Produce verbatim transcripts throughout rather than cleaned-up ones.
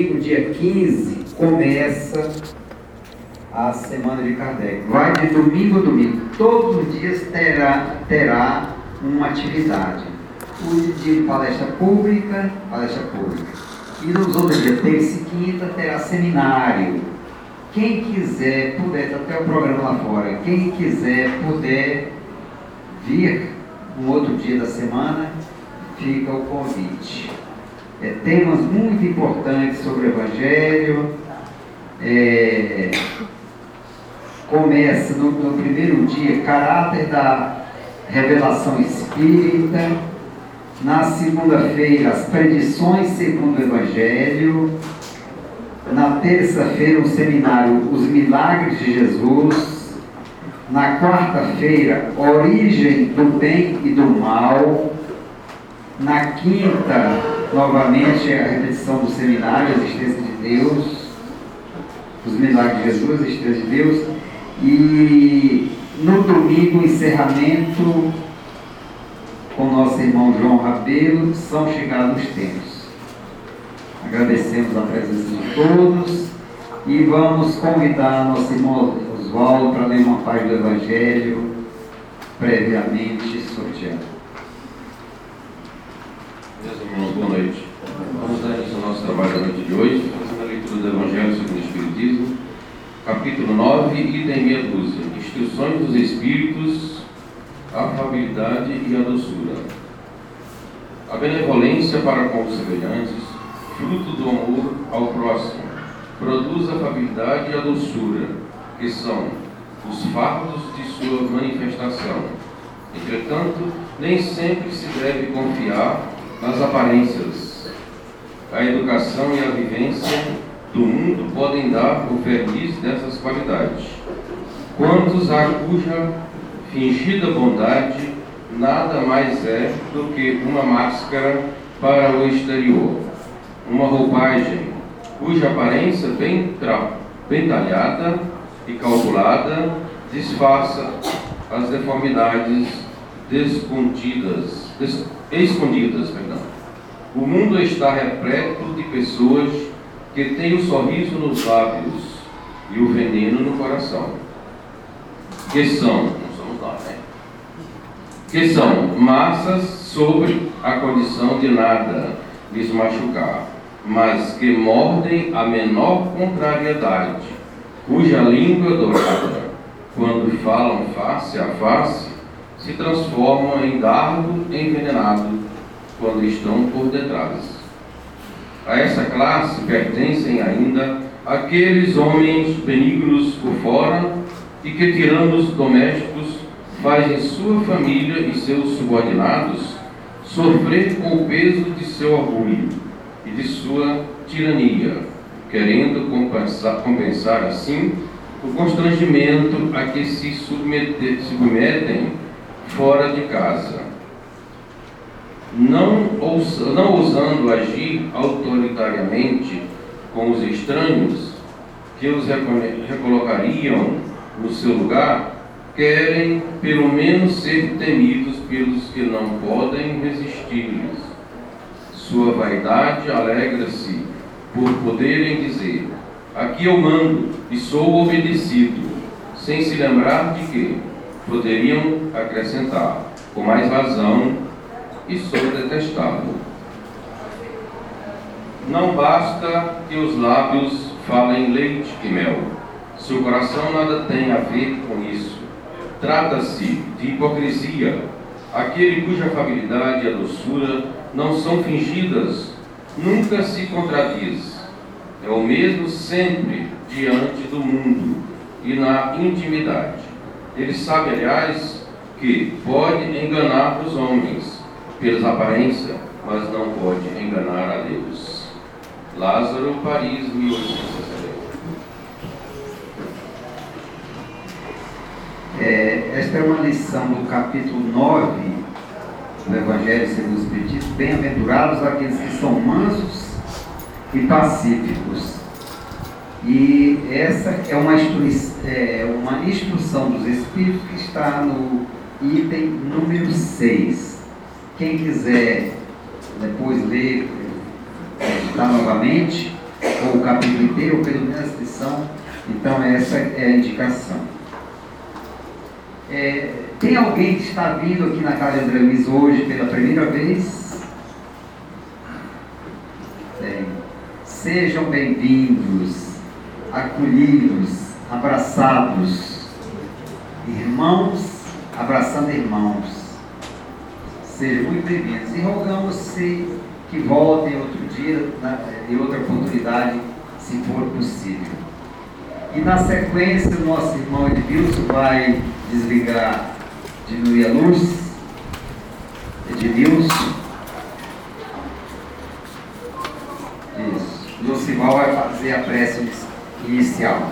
domingo, dia quinze, começa a Semana de Kardec. Vai de domingo a domingo. Todos os dias terá, terá uma atividade. O dia de palestra pública, palestra pública. E nos outros dias, terça e quinta, terá seminário. Quem quiser, puder, tá até o programa lá fora, quem quiser, puder vir um outro dia da semana, fica o convite. É, temas muito importantes sobre o Evangelho. É, começa no, no primeiro dia, caráter da revelação espírita. Na segunda-feira, as predições segundo o Evangelho. Na terça-feira, um seminário, Os Milagres de Jesus. Na quarta-feira, Origem do Bem e do Mal. Na quinta, novamente, a repetição do seminário, A Existência de Deus. Os Milagres de Jesus, A Existência de Deus. E no domingo, o encerramento com nosso irmão João Rabelo, São Chegados os Tempos. Agradecemos a presença de todos e vamos convidar nosso irmão Oswaldo para ler uma página do Evangelho previamente sorteado. Meus irmãos, boa noite. Vamos dar início ao nosso trabalho da noite de hoje, fazendo a leitura do Evangelho segundo o Espiritismo, capítulo nove, item meia dúzia, Instruções dos Espíritos, afabilidade e a doçura. A benevolência para com os semelhantes, fruto do amor ao próximo, produz a afabilidade e a doçura, que são os fardos de sua manifestação. Entretanto, nem sempre se deve confiar nas aparências. A educação e a vivência do mundo podem dar o verniz dessas qualidades. Quantos há cuja fingida bondade nada mais é do que uma máscara para o exterior, uma roupagem cuja aparência bem, tra... bem talhada e calculada disfarça as deformidades descontidas, des... escondidas. Perdão. O mundo está repleto de pessoas que têm o sorriso nos lábios e o veneno no coração, que são, não somos nós, né? Que são massas sobre a condição de nada lhes machucar, mas que mordem a menor contrariedade, cuja língua dourada, quando falam face a face, se transformam em dardo envenenado quando estão por detrás. A essa classe pertencem ainda aqueles homens benignos por fora e que, tirando os domésticos, fazem sua família e seus subordinados sofrer com o peso de seu orgulho e de sua tirania, querendo compensar, compensar assim o constrangimento a que se submetem, submetem fora de casa, não, não ousando agir autoritariamente com os estranhos que os recolocariam no seu lugar. Querem pelo menos ser temidos pelos que não podem resistir-lhes. Sua vaidade alegra-se por poderem dizer: aqui eu mando e sou obedecido, sem se lembrar de que poderiam acrescentar, com mais razão, e sou detestável. Não basta que os lábios falem leite e mel, se o coração nada tem a ver com isso. Trata-se de hipocrisia. Aquele cuja afabilidade e a doçura não são fingidas, nunca se contradiz. É o mesmo sempre diante do mundo e na intimidade. Ele sabe, aliás, que pode enganar os homens pelas aparências, mas não pode enganar a Deus. Lázaro, Paris, mil oitocentos e sessenta e oito. É, esta é uma lição do capítulo nove do Evangelho segundo o Espiritismo. Bem-aventurados aqueles que são mansos e pacíficos. E essa é uma, instru- é uma instrução dos Espíritos que está no item número seis. Quem quiser depois ler, editar novamente, ou o capítulo inteiro, ou pelo menos a lição. Então essa é a indicação. É, tem alguém que está vindo aqui na casa de André Luiz hoje pela primeira vez? Tem. Sejam bem-vindos, acolhidos, abraçados, irmãos abraçando irmãos. Sejam muito bem-vindos. E rogamos-se que voltem outro dia, em outra oportunidade, se for possível. E na sequência, o nosso irmão Edmilson vai desligar, diminuir a luz. Edmilson. Isso. Lucival vai fazer a prece inicial.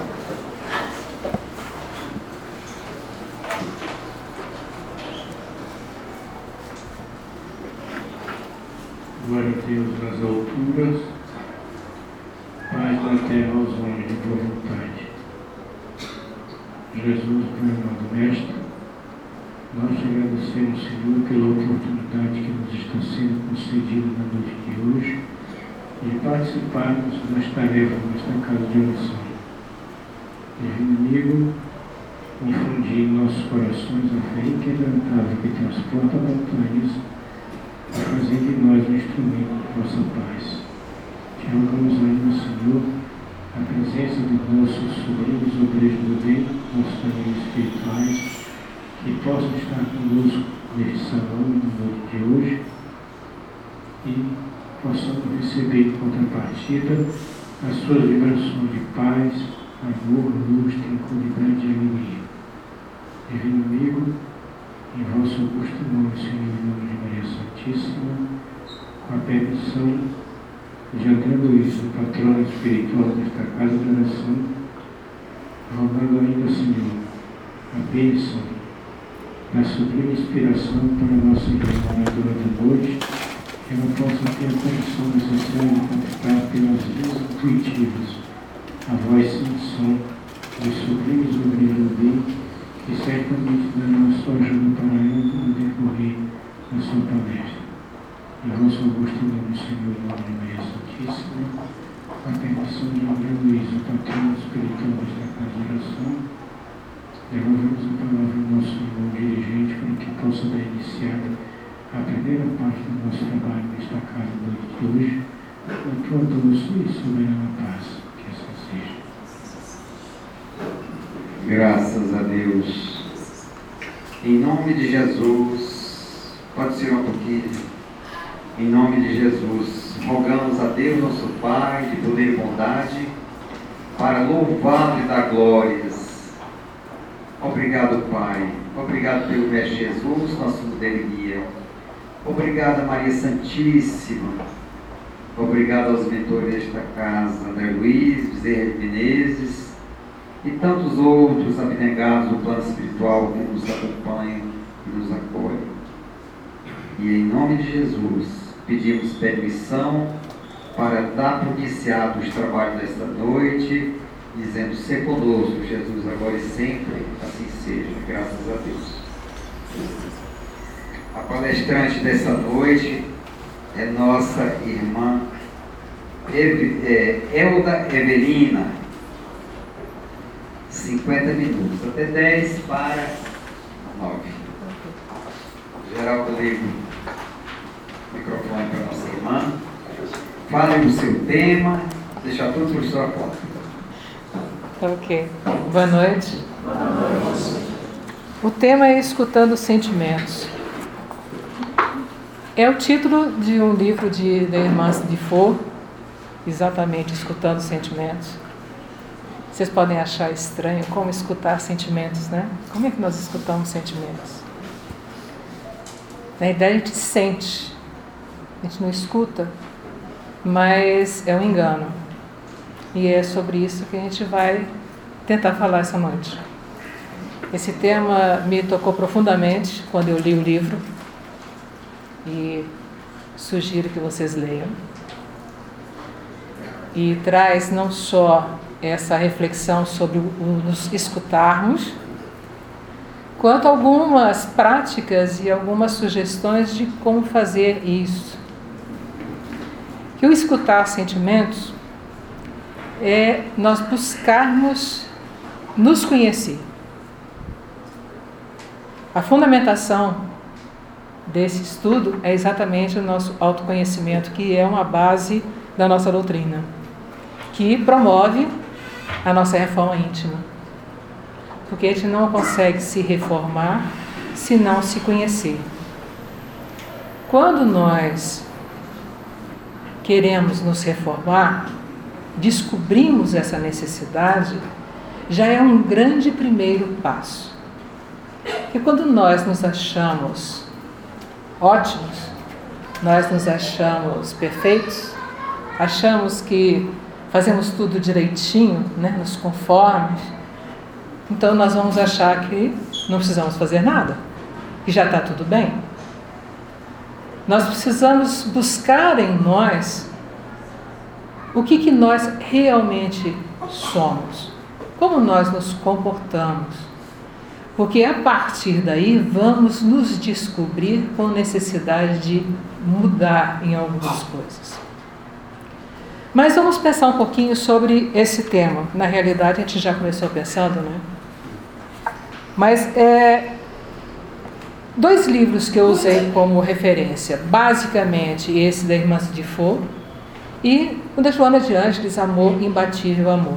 Glória a Deus nas alturas, paz na terra aos homens de boa vontade. Jesus, meu amado Mestre, nós te agradecemos, Senhor, pela oportunidade que nos está sendo concedida na noite de hoje de participarmos das tarefas nesta casa de oração. Divino amigo, infundir em nossos corações a fé inquebrantável que transporta montanhas, a fazer de nós um instrumento de vossa paz. Te rogamos ainda, Senhor, a presença dos nossos sobrinhos obreiros do bem, nossos amigos espirituais, que possam estar conosco neste salão na noite de hoje e possamos receber em contrapartida as suas vibrações de paz, amor, luz, tranquilidade e alegria. Divino amigo, em vosso augusto nome, Senhor, em nome de Maria Santíssima, com a permissão de André Luiz, o patrono espiritual desta casa de oração, rogando ainda, Senhor, a bênção da sublime inspiração para a nossa irmã durante a noite, que ela possa ter a condição necessária de captar pelas vias intuitivas a voz sem som dos sublimes obreiros do bem, que certamente dará a sua ajuda para ela no decorrer da sua palestra. Em vosso augusto nome, Senhor, em nome de Maria Santíssima, com a permissão de André Luiz, o patrono espiritual desta casa de oração, devolvemos a palavra ao nosso irmão dirigente para que possa dar iniciada a primeira parte do nosso trabalho nesta casa da noite de hoje, na tua doce e soberana paz. Que assim seja. Graças a Deus. Em nome de Jesus, pode ser um pouquinho. Em nome de Jesus, rogamos a Deus, nosso Pai, de poder e bondade, para louvá-lo e dar glórias. Obrigado, Pai. Obrigado pelo Mestre Jesus, nosso modelo e guia. Obrigado, Maria Santíssima. Obrigado aos mentores desta casa, André Luiz, Bezerra de Menezes, e tantos outros abnegados do plano espiritual que nos acompanham e nos acolhem. E em nome de Jesus, pedimos permissão para dar por iniciado os trabalhos desta noite, dizendo: "Se conosco, Jesus, agora e sempre, assim seja", graças a Deus. A palestrante dessa noite é nossa irmã Eve, é, Elda Evelina. cinquenta minutos, até dez para nove. Geraldo, ligo o microfone para nossa irmã. Fale o seu tema, deixar tudo por sua conta. Ok. Boa noite. Boa noite. O tema é Escutando Sentimentos. É o título de um livro de, da irmã de Faux, exatamente, Escutando Sentimentos. Vocês podem achar estranho como escutar sentimentos, né? Como é que nós escutamos sentimentos? Na ideia a gente sente, a gente não escuta, mas é um engano. E é sobre isso que a gente vai tentar falar essa noite. Esse tema me tocou profundamente quando eu li o livro e sugiro que vocês leiam. E traz não só essa reflexão sobre o nos escutarmos, quanto algumas práticas e algumas sugestões de como fazer isso. Que o escutar sentimentos é nós buscarmos nos conhecer. A fundamentação desse estudo é exatamente o nosso autoconhecimento, que é uma base da nossa doutrina, que promove a nossa reforma íntima. Porque a gente não consegue se reformar se não se conhecer. Quando nós queremos nos reformar, descobrimos essa necessidade, já é um grande primeiro passo. Porque quando nós nos achamos ótimos, nós nos achamos perfeitos, achamos que fazemos tudo direitinho, né, nos conformes, então nós vamos achar que não precisamos fazer nada, que já está tudo bem. Nós precisamos buscar em nós o que, que nós realmente somos, como nós nos comportamos, porque a partir daí vamos nos descobrir com necessidade de mudar em algumas coisas. Mas vamos pensar um pouquinho sobre esse tema. Na realidade, a gente já começou pensando, né? Mas é, dois livros que eu usei como referência, basicamente esse da Irmã de Faux e o da Joana de Ângeles, Amor, Imbatível Amor.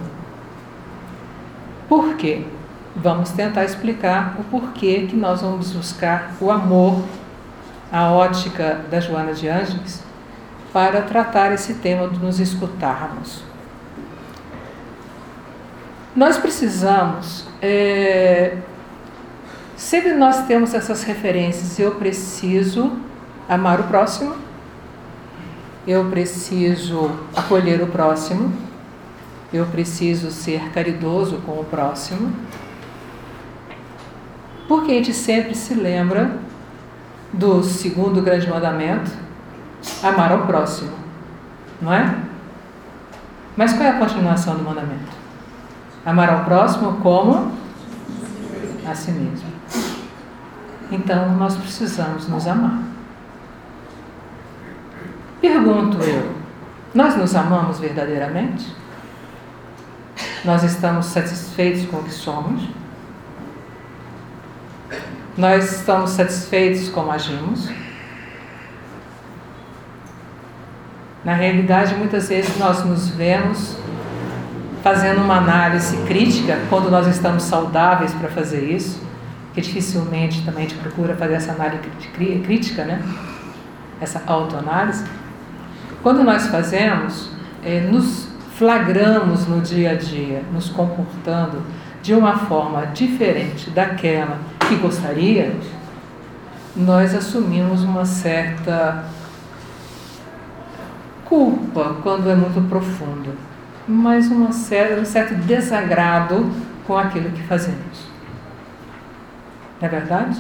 Por quê? Vamos tentar explicar o porquê que nós vamos buscar o amor, a ótica da Joana de Ângeles, para tratar esse tema de nos escutarmos. Nós precisamos, é, sempre nós temos essas referências, eu preciso amar o próximo, eu preciso acolher o próximo, eu preciso ser caridoso com o próximo, porque a gente sempre se lembra do segundo grande mandamento, amar ao próximo, não é? Mas qual é a continuação do mandamento? Amar ao próximo como a si mesmo. Então, nós precisamos nos amar. Pergunto eu, nós nos amamos verdadeiramente? Nós estamos satisfeitos com o que somos? Nós estamos satisfeitos como agimos? Na realidade, muitas vezes nós nos vemos fazendo uma análise crítica, quando nós estamos saudáveis para fazer isso, que dificilmente também a gente procura fazer essa análise crítica, né? Essa autoanálise. Quando nós fazemos, é, nos flagramos no dia a dia, nos comportando de uma forma diferente daquela que gostaríamos, nós assumimos uma certa culpa quando é muito profundo, mas uma certa, um certo desagrado com aquilo que fazemos. Não é verdade?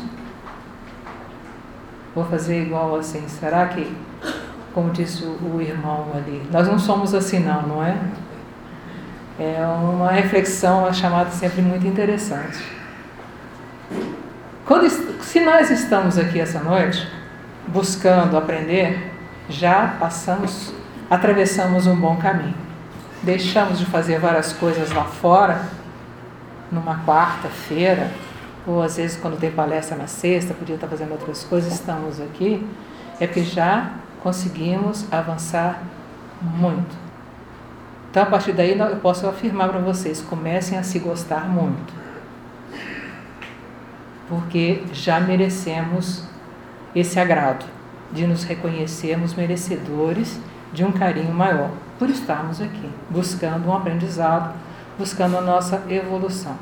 Vou fazer igual assim, será que, como disse o, o irmão ali, nós não somos assim não, não é? É uma reflexão, uma chamada sempre muito interessante. Quando, se nós estamos aqui essa noite, buscando aprender, já passamos, atravessamos um bom caminho. Deixamos de fazer várias coisas lá fora, numa quarta-feira, ou às vezes quando tem palestra na sexta, podia estar fazendo outras coisas, estamos aqui, é porque já conseguimos avançar muito. Então, a partir daí, eu posso afirmar para vocês, comecem a se gostar muito. Porque já merecemos esse agrado de nos reconhecermos merecedores de um carinho maior, por estarmos aqui, buscando um aprendizado, buscando a nossa evolução.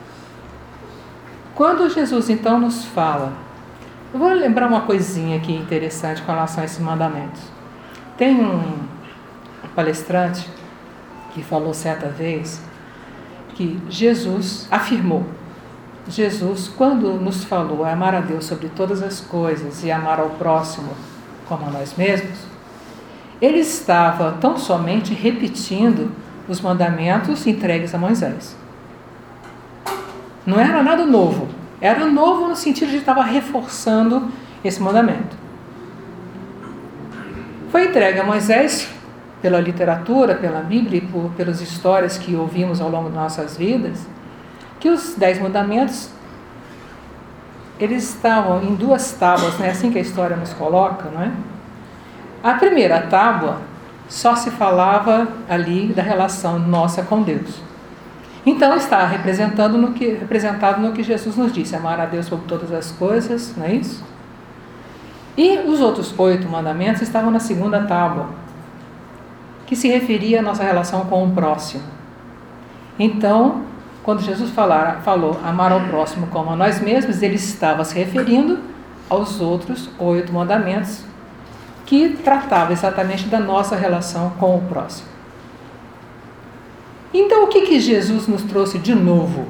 Quando Jesus, então, nos fala, eu vou lembrar uma coisinha aqui interessante com relação a esses mandamentos. Tem um palestrante que falou certa vez que Jesus afirmou, Jesus, quando nos falou amar a Deus sobre todas as coisas e amar ao próximo como a nós mesmos, ele estava tão somente repetindo os mandamentos entregues a Moisés. Não era nada novo, era novo no sentido de estava reforçando esse mandamento. Foi entregue a Moisés pela literatura, pela Bíblia e por, pelas histórias que ouvimos ao longo de nossas vidas, que os Dez Mandamentos, eles estavam em duas tábuas, né? Assim que a história nos coloca, não é? A primeira tábua só se falava ali da relação nossa com Deus. Então está representando no que, representado no que Jesus nos disse, amar a Deus sobre todas as coisas, não é isso? E os outros oito mandamentos estavam na segunda tábua, que se referia à nossa relação com o próximo. Então, quando Jesus falar, falou amar ao próximo como a nós mesmos, ele estava se referindo aos outros oito mandamentos, que tratavam exatamente da nossa relação com o próximo. Então, o que, que Jesus nos trouxe de novo?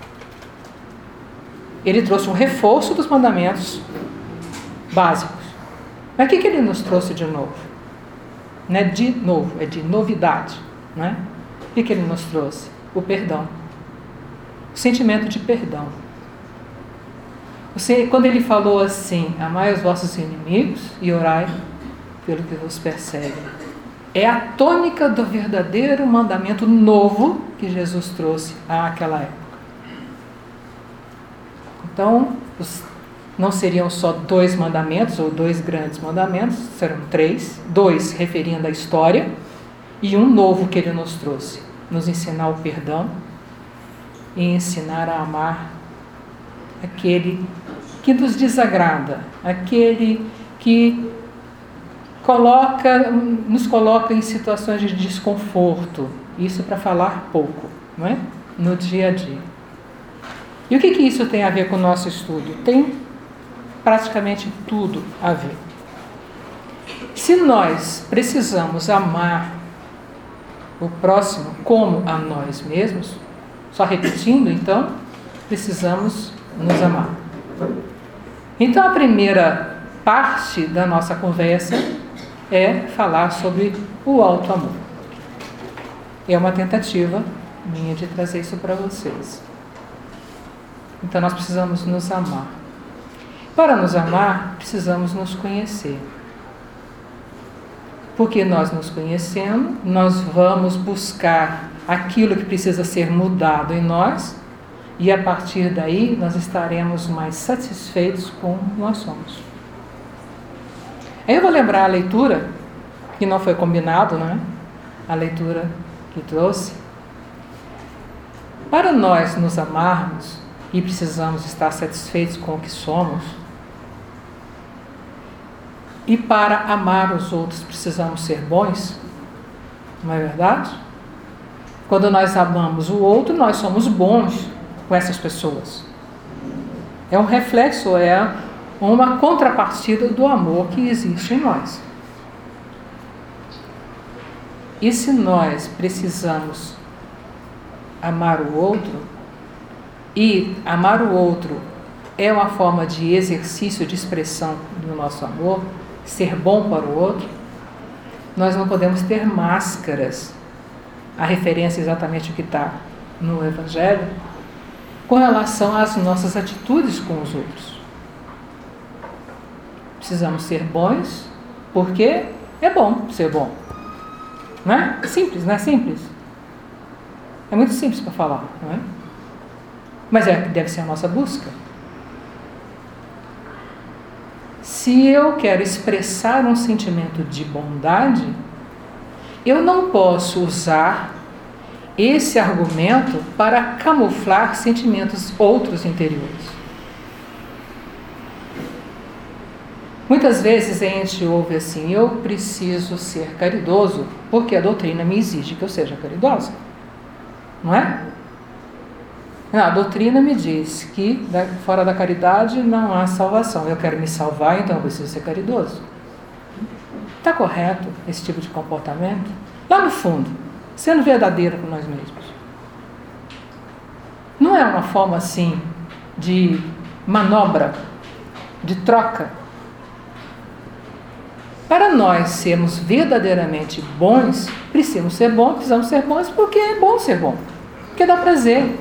Ele trouxe um reforço dos mandamentos básicos. Mas o que, que ele nos trouxe de novo? Não é de novo, é de novidade. Não é? O que, que ele nos trouxe? O perdão. O sentimento de perdão. Você, quando ele falou assim, amai os vossos inimigos e orai pelo que vos persegue, é a tônica do verdadeiro mandamento novo que Jesus trouxe àquela época. Então, os, não seriam só dois mandamentos, ou dois grandes mandamentos, serão três, dois referindo à história, e um novo que ele nos trouxe, nos ensinar o perdão e ensinar a amar aquele que nos desagrada, aquele que coloca, nos coloca em situações de desconforto, isso para falar pouco, não é? No dia a dia. E o que, que isso tem a ver com o nosso estudo? Tem praticamente tudo a ver. Se nós precisamos amar o próximo como a nós mesmos, só repetindo então, precisamos nos amar. Então a primeira parte da nossa conversa é falar sobre o alto amor. É uma tentativa minha de trazer isso para vocês. Então nós precisamos nos amar. Para nos amar, precisamos nos conhecer. Porque nós nos conhecendo, nós vamos buscar aquilo que precisa ser mudado em nós, e a partir daí nós estaremos mais satisfeitos com o que nós somos. Aí eu vou lembrar a leitura, que não foi combinado, não é? A leitura que trouxe. Para nós nos amarmos, e precisamos estar satisfeitos com o que somos, e para amar os outros precisamos ser bons, não é verdade? Quando nós amamos o outro, nós somos bons com essas pessoas. É um reflexo, é uma contrapartida do amor que existe em nós. E se nós precisamos amar o outro, e amar o outro é uma forma de exercício, de expressão do nosso amor, ser bom para o outro, nós não podemos ter máscaras, a referência é exatamente o que está no Evangelho, com relação às nossas atitudes com os outros. Precisamos ser bons, porque é bom ser bom. Não é? Simples, não é simples? É muito simples para falar, não é? Mas é que deve ser a nossa busca. Se eu quero expressar um sentimento de bondade, eu não posso usar esse argumento para camuflar sentimentos outros interiores. Muitas vezes a gente ouve assim, eu preciso ser caridoso porque a doutrina me exige que eu seja caridosa. Não é? Não, a doutrina me diz que fora da caridade não há salvação. Eu quero me salvar, então eu preciso ser caridoso. Está correto esse tipo de comportamento? Lá no fundo, sendo verdadeiro com nós mesmos. Não é uma forma assim de manobra, de troca. Para nós sermos verdadeiramente bons, precisamos ser bons, precisamos ser bons porque é bom ser bom, porque dá prazer.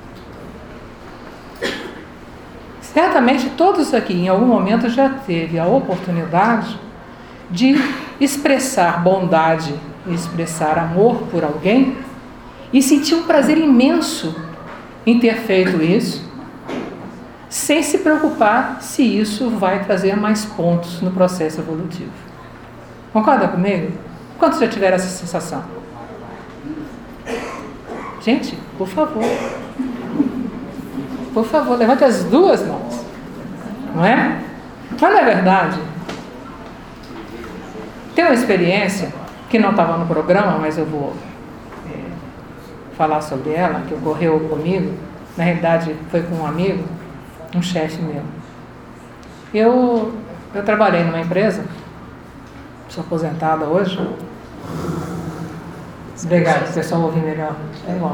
Certamente todos aqui em algum momento já teve a oportunidade de expressar bondade expressar amor por alguém e sentir um prazer imenso em ter feito isso, sem se preocupar se isso vai trazer mais pontos no processo evolutivo. Concorda comigo? Quantos já tiveram essa sensação? Gente, por favor. Por favor, levante as duas mãos. Não é? Mas, na verdade, tem uma experiência que não estava no programa, mas eu vou é, falar sobre ela, que ocorreu comigo. Na realidade, foi com um amigo, um chefe meu. Eu, eu trabalhei numa empresa, sou aposentada hoje. Obrigada, o pessoal ouvir melhor. É bom.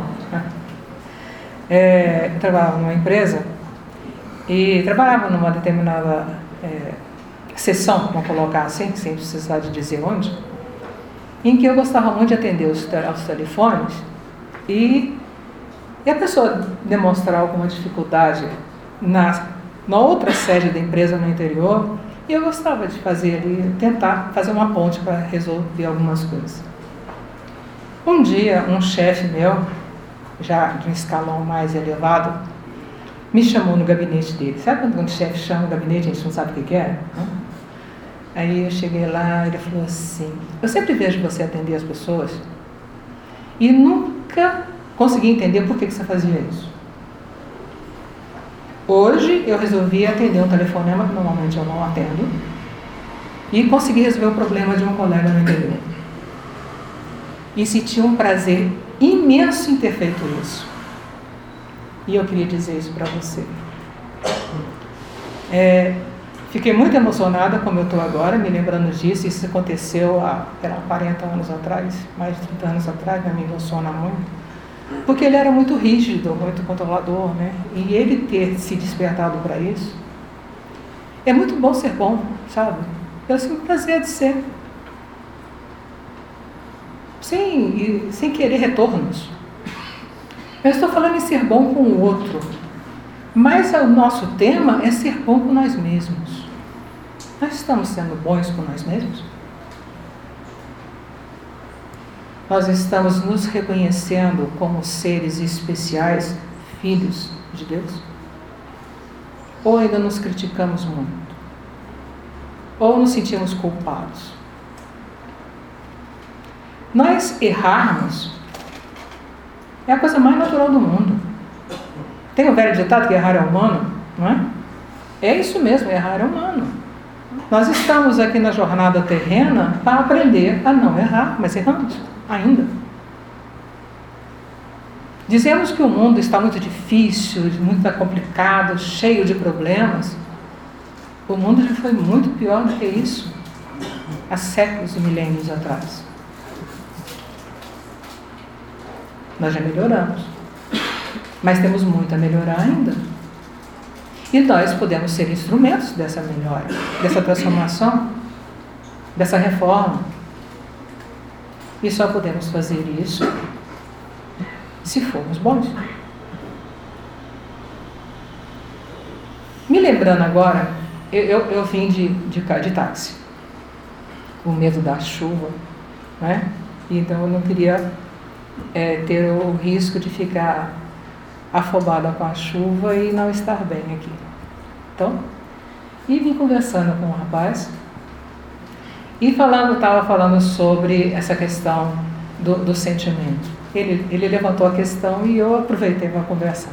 É, eu trabalhava numa empresa e trabalhava numa determinada é, seção, vamos colocar assim, sem precisar de dizer onde, em que eu gostava muito de atender os, os telefones e, e a pessoa demonstrar alguma dificuldade na, na outra sede da empresa no interior, e eu gostava de fazer ali, tentar fazer uma ponte para resolver algumas coisas. Um dia, um chefe meu, já de um escalão mais elevado, me chamou no gabinete dele. Sabe quando um chefe chama no gabinete e a gente não sabe o que é? Né? Aí eu cheguei lá e ele falou assim: eu sempre vejo você atender as pessoas e nunca consegui entender por que você fazia isso. Hoje eu resolvi atender um telefonema que normalmente eu não atendo e consegui resolver o problema de um colega no interior. E senti um prazer imenso em ter feito isso. E eu queria dizer isso para você. É, fiquei muito emocionada como eu estou agora, me lembrando disso. Isso aconteceu há era quarenta anos atrás, mais de trinta anos atrás, me emociona muito. Porque ele era muito rígido, muito controlador, né? E ele ter se despertado para isso, é muito bom ser bom, sabe? Eu sinto o prazer de ser. Sem, sem querer retornos. Eu estou falando em ser bom com o outro, mas o nosso tema é ser bom com nós mesmos. Nós estamos sendo bons com nós mesmos? Nós estamos nos reconhecendo como seres especiais, filhos de Deus? Ou ainda nos criticamos muito? Ou nos sentimos culpados? Nós errarmos é a coisa mais natural do mundo. Tem o velho ditado que errar é humano, não é? É isso mesmo, errar é humano. Nós estamos aqui na jornada terrena para aprender a não errar, mas erramos ainda. Dizemos que o mundo está muito difícil, muito complicado, cheio de problemas. O mundo já foi muito pior do que isso há séculos e milênios atrás. Nós já melhoramos, mas temos muito a melhorar ainda. E nós podemos ser instrumentos dessa melhora, dessa transformação, dessa reforma. E só podemos fazer isso se formos bons. Me lembrando agora, eu, eu, eu vim de, de, de táxi, com medo da chuva, né? Então eu não queria é, ter o risco de ficar afobada com a chuva e não estar bem aqui. Então, e vim conversando com o rapaz e falando, estava falando sobre essa questão do, do sentimento. Ele, ele levantou a questão e eu aproveitei para conversar.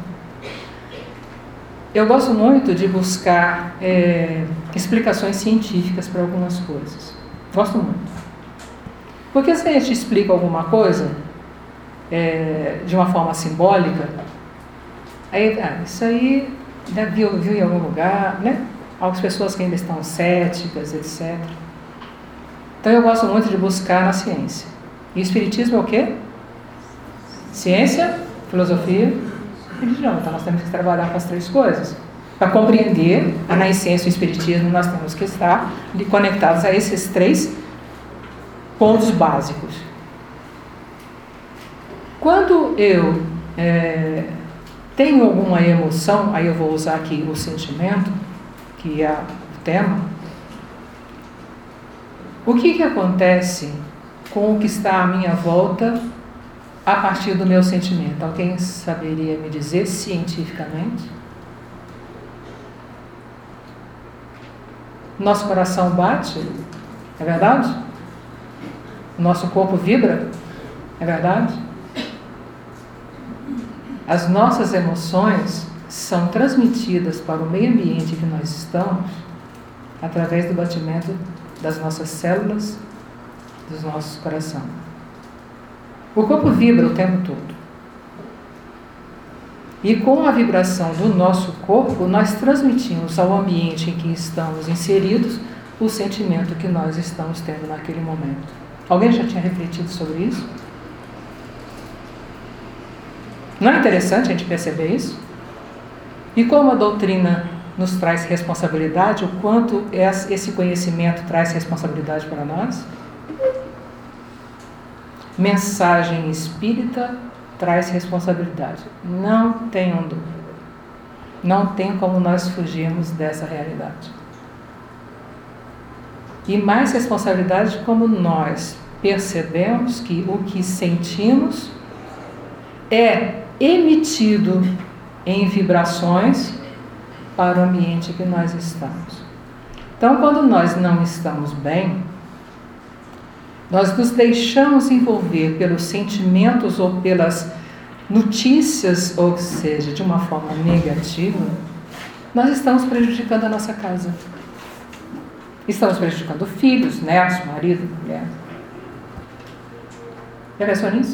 Eu gosto muito de buscar é, explicações científicas para algumas coisas. Gosto muito. Porque se a gente explica alguma coisa é, de uma forma simbólica, aí, ah, isso aí já viu, viu em algum lugar, né? Algumas pessoas que ainda estão céticas, etcétera. Então eu gosto muito de buscar na ciência. E o espiritismo é o quê? Ciência, filosofia e religião. Então nós temos que trabalhar com as três coisas. Para compreender a na essência o espiritismo, nós temos que estar conectados a esses três pontos básicos. Quando eu é, tenho alguma emoção, aí eu vou usar aqui o sentimento, que é o tema. O que que acontece com o que está à minha volta a partir do meu sentimento? Alguém saberia me dizer cientificamente? Nosso coração bate? É verdade? Nosso corpo vibra? É verdade? As nossas emoções são transmitidas para o meio ambiente que nós estamos através do batimento das nossas células, dos nossos corações. O corpo vibra o tempo todo. E com a vibração do nosso corpo, nós transmitimos ao ambiente em que estamos inseridos o sentimento que nós estamos tendo naquele momento. Alguém já tinha refletido sobre isso? Não é interessante a gente perceber isso? E como a doutrina nos traz responsabilidade, o quanto esse conhecimento traz responsabilidade para nós? Mensagem espírita traz responsabilidade. Não tenham dúvida. Não tem como nós fugirmos dessa realidade. E mais responsabilidade como nós percebemos que o que sentimos é emitido em vibrações para o ambiente que nós estamos. Então, quando nós não estamos bem, nós nos deixamos envolver pelos sentimentos ou pelas notícias, ou seja, de uma forma negativa, nós estamos prejudicando a nossa casa. Estamos prejudicando filhos, netos, marido, mulher. Já pensou nisso?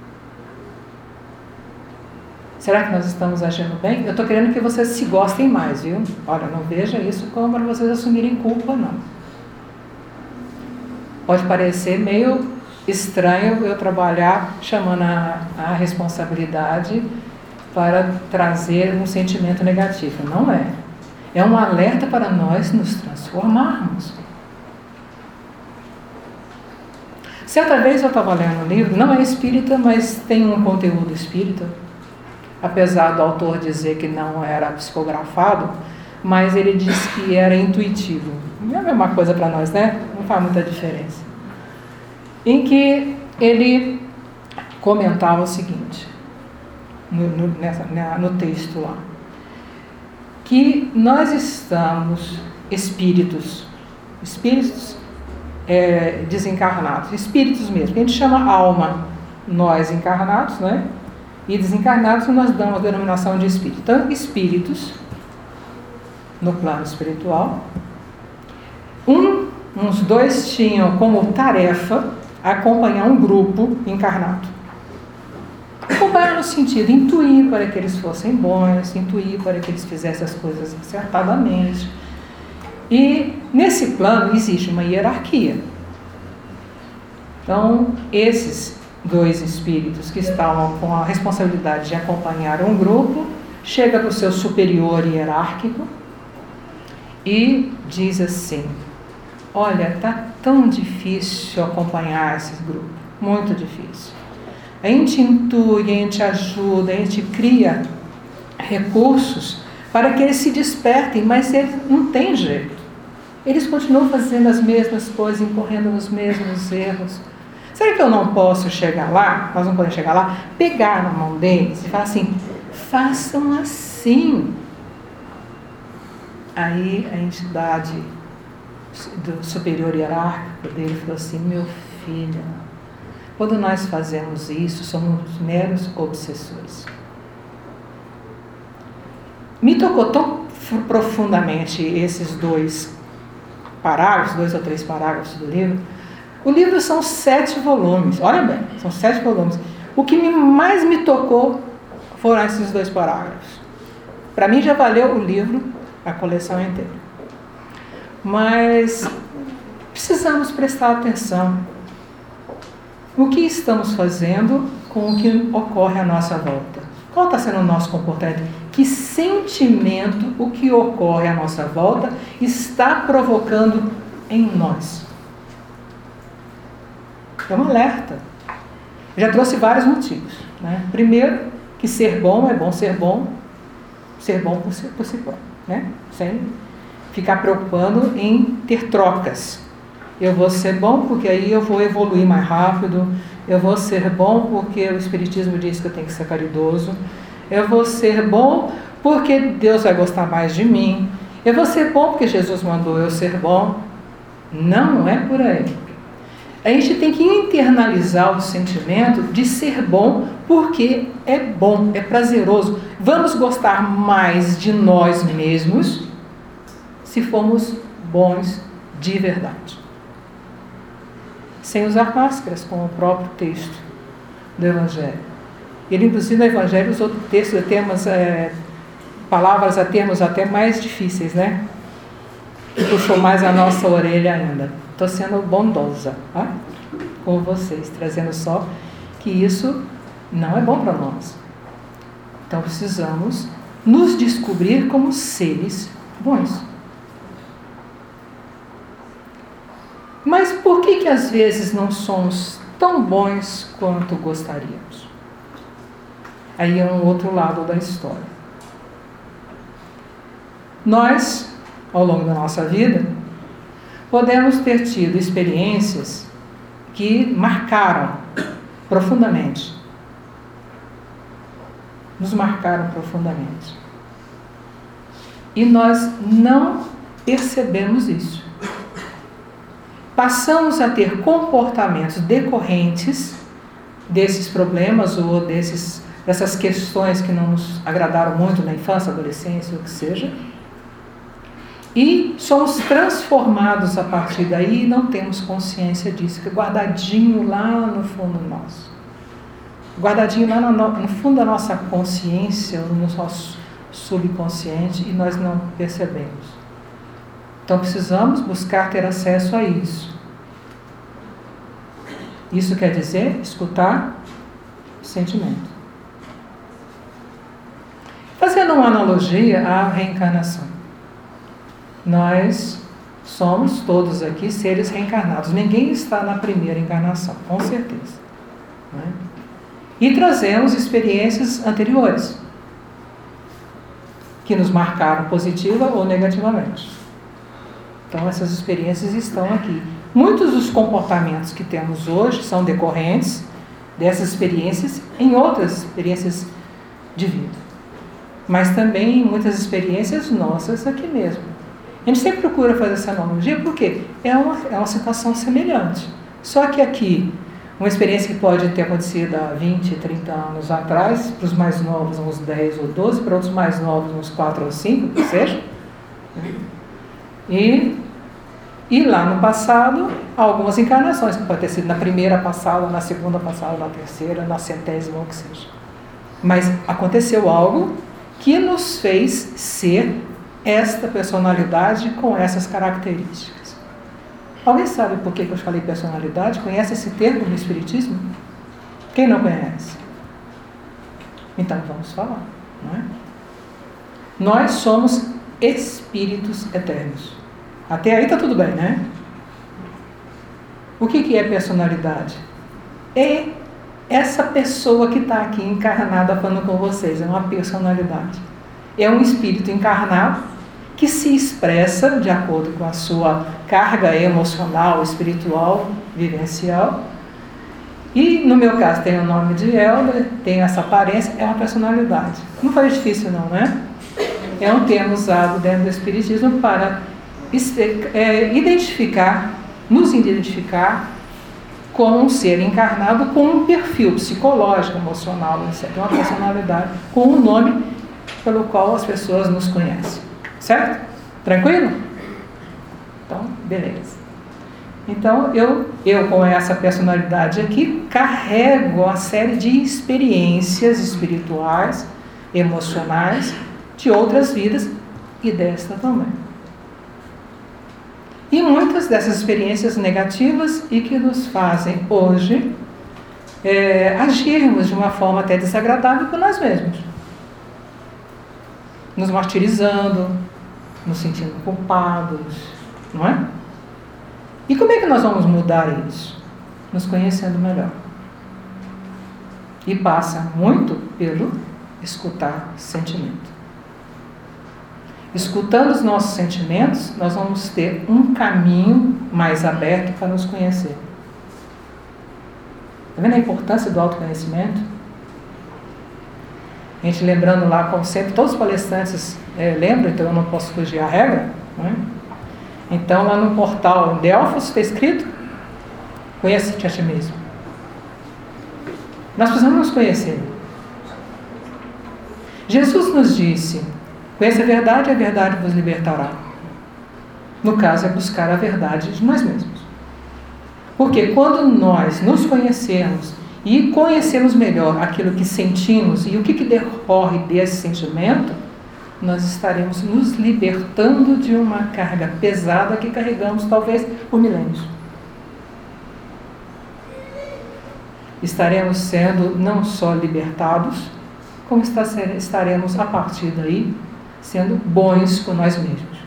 Será que nós estamos agindo bem? Eu estou querendo que vocês se gostem mais, viu? Olha, não veja isso como para vocês assumirem culpa, não. Pode parecer meio estranho eu trabalhar chamando a, a responsabilidade para trazer um sentimento negativo. Não é. É um alerta para nós nos transformarmos. Certa vez eu estava lendo um livro, não é espírita, mas tem um conteúdo espírita, apesar do autor dizer que não era psicografado, mas ele disse que era intuitivo. Não é a mesma coisa para nós, né? Não faz muita diferença. Em que ele comentava o seguinte, no, no, nessa, no texto lá, que nós estamos espíritos, espíritos é, desencarnados, espíritos mesmo, que a gente chama alma, nós encarnados, né? E desencarnados nós damos a denominação de espírito. Então, espíritos no plano espiritual, um, uns dois tinham como tarefa acompanhar um grupo encarnado. Acompanhar no sentido, intuir para que eles fossem bons, intuir para que eles fizessem as coisas acertadamente. E nesse plano existe uma hierarquia. Então, esses dois espíritos que estavam com a responsabilidade de acompanhar um grupo, chega para o seu superior hierárquico e diz assim: olha, está tão difícil acompanhar esse grupo, muito difícil. A gente intui, a gente ajuda, a gente cria recursos para que eles se despertem, mas eles não têm jeito. Eles continuam fazendo as mesmas coisas, incorrendo nos mesmos erros. Será que eu não posso chegar lá, nós não podemos chegar lá, pegar na mão deles e falar assim, façam assim. Aí a entidade do superior hierárquico dele falou assim, meu filho, quando nós fazemos isso, somos meros obsessores. Me tocou tão profundamente esses dois parágrafos, dois ou três parágrafos do livro. O livro são sete volumes, olha bem, são sete volumes. O que mais me tocou foram esses dois parágrafos. Para mim já valeu o livro, a coleção inteira. Mas precisamos prestar atenção. O que estamos fazendo com o que ocorre à nossa volta? Qual está sendo o nosso comportamento? Que sentimento o que ocorre à nossa volta está provocando em nós? É um alerta. Já trouxe vários motivos, né? Primeiro, que ser bom é bom ser bom, ser bom por si, por si próprio, né? Sem ficar preocupando em ter trocas. Eu vou ser bom porque aí eu vou evoluir mais rápido. Eu vou ser bom porque o Espiritismo diz que eu tenho que ser caridoso. Eu vou ser bom porque Deus vai gostar mais de mim. Eu vou ser bom porque Jesus mandou eu ser bom. Não é por aí. A gente tem que internalizar o sentimento de ser bom porque é bom, é prazeroso. Vamos gostar mais de nós mesmos se formos bons de verdade. Sem usar máscaras, como o próprio texto do Evangelho. Ele, inclusive, no Evangelho usou textos, termos, é, palavras a termos até mais difíceis, né? Que puxou mais a nossa orelha ainda. Estou sendo bondosa, tá? Com vocês, trazendo só que isso não é bom para nós. Então precisamos nos descobrir como seres bons. Mas por que que às vezes não somos tão bons quanto gostaríamos? Aí é um outro lado da história. Nós, ao longo da nossa vida, podemos ter tido experiências que marcaram profundamente. Nos marcaram profundamente. E nós não percebemos isso. Passamos a ter comportamentos decorrentes desses problemas ou desses, dessas questões que não nos agradaram muito na infância, adolescência, o que seja. E somos transformados a partir daí e não temos consciência disso, que é guardadinho lá no fundo nosso. Guardadinho lá no, no fundo da nossa consciência, no nosso subconsciente, e nós não percebemos. Então precisamos buscar ter acesso a isso. Isso quer dizer escutar o sentimento. Fazendo uma analogia à reencarnação. Nós somos todos aqui seres reencarnados. Ninguém está na primeira encarnação, com certeza. Né? E trazemos experiências anteriores que nos marcaram positiva ou negativamente. Então essas experiências estão aqui. Muitos dos comportamentos que temos hoje são decorrentes dessas experiências em outras experiências de vida. Mas também em muitas experiências nossas aqui mesmo. A gente sempre procura fazer essa analogia porque é uma, é uma situação semelhante. Só que aqui, uma experiência que pode ter acontecido há vinte, trinta anos atrás, para os mais novos uns dez ou doze, para outros mais novos uns quatro ou cinco, que seja. E, e lá no passado, algumas encarnações, que pode ter sido na primeira passada, na segunda passada, na terceira, na centésima, ou que seja. Mas aconteceu algo que nos fez ser esta personalidade com essas características. Alguém sabe por que eu falei personalidade? Conhece esse termo no Espiritismo? Quem não conhece? Então vamos falar, não é? Nós somos espíritos eternos. Até aí está tudo bem, né? O que que é personalidade? É essa pessoa que está aqui encarnada falando com vocês. É uma personalidade. É um espírito encarnado que se expressa de acordo com a sua carga emocional, espiritual, vivencial. E, no meu caso, tem o nome de Helder, tem essa aparência, é uma personalidade. Não foi difícil não, né? É um termo usado dentro do Espiritismo para é, identificar, nos identificar como um ser encarnado com um perfil psicológico, emocional, etcétera. Uma personalidade com um nome pelo qual as pessoas nos conhecem. Certo? Tranquilo? Então, beleza. Então, eu, eu com essa personalidade aqui, carrego uma série de experiências espirituais, emocionais, de outras vidas e desta também. E muitas dessas experiências negativas e que nos fazem hoje é, agirmos de uma forma até desagradável com nós mesmos. Nos martirizando, nos sentindo culpados, não é? E como é que nós vamos mudar isso? Nos conhecendo melhor. E passa muito pelo escutar sentimento. escutando os nossos sentimentos, nós vamos ter um caminho mais aberto para nos conhecer. Está vendo a importância do autoconhecimento? A gente lembrando lá, como sempre, todos os palestrantes é, lembram, então eu não posso fugir à regra, não é? Então lá no portal Delfos está escrito: conheça-te a ti mesmo. Nós precisamos nos conhecer. Jesus nos disse: conheça a verdade e a verdade vos libertará. No caso é buscar a verdade de nós mesmos. Porque quando nós nos conhecemos e conhecemos melhor aquilo que sentimos e o que, que decorre desse sentimento, nós estaremos nos libertando de uma carga pesada que carregamos talvez por milênios. Estaremos sendo não só libertados, como estaremos a partir daí sendo bons com nós mesmos.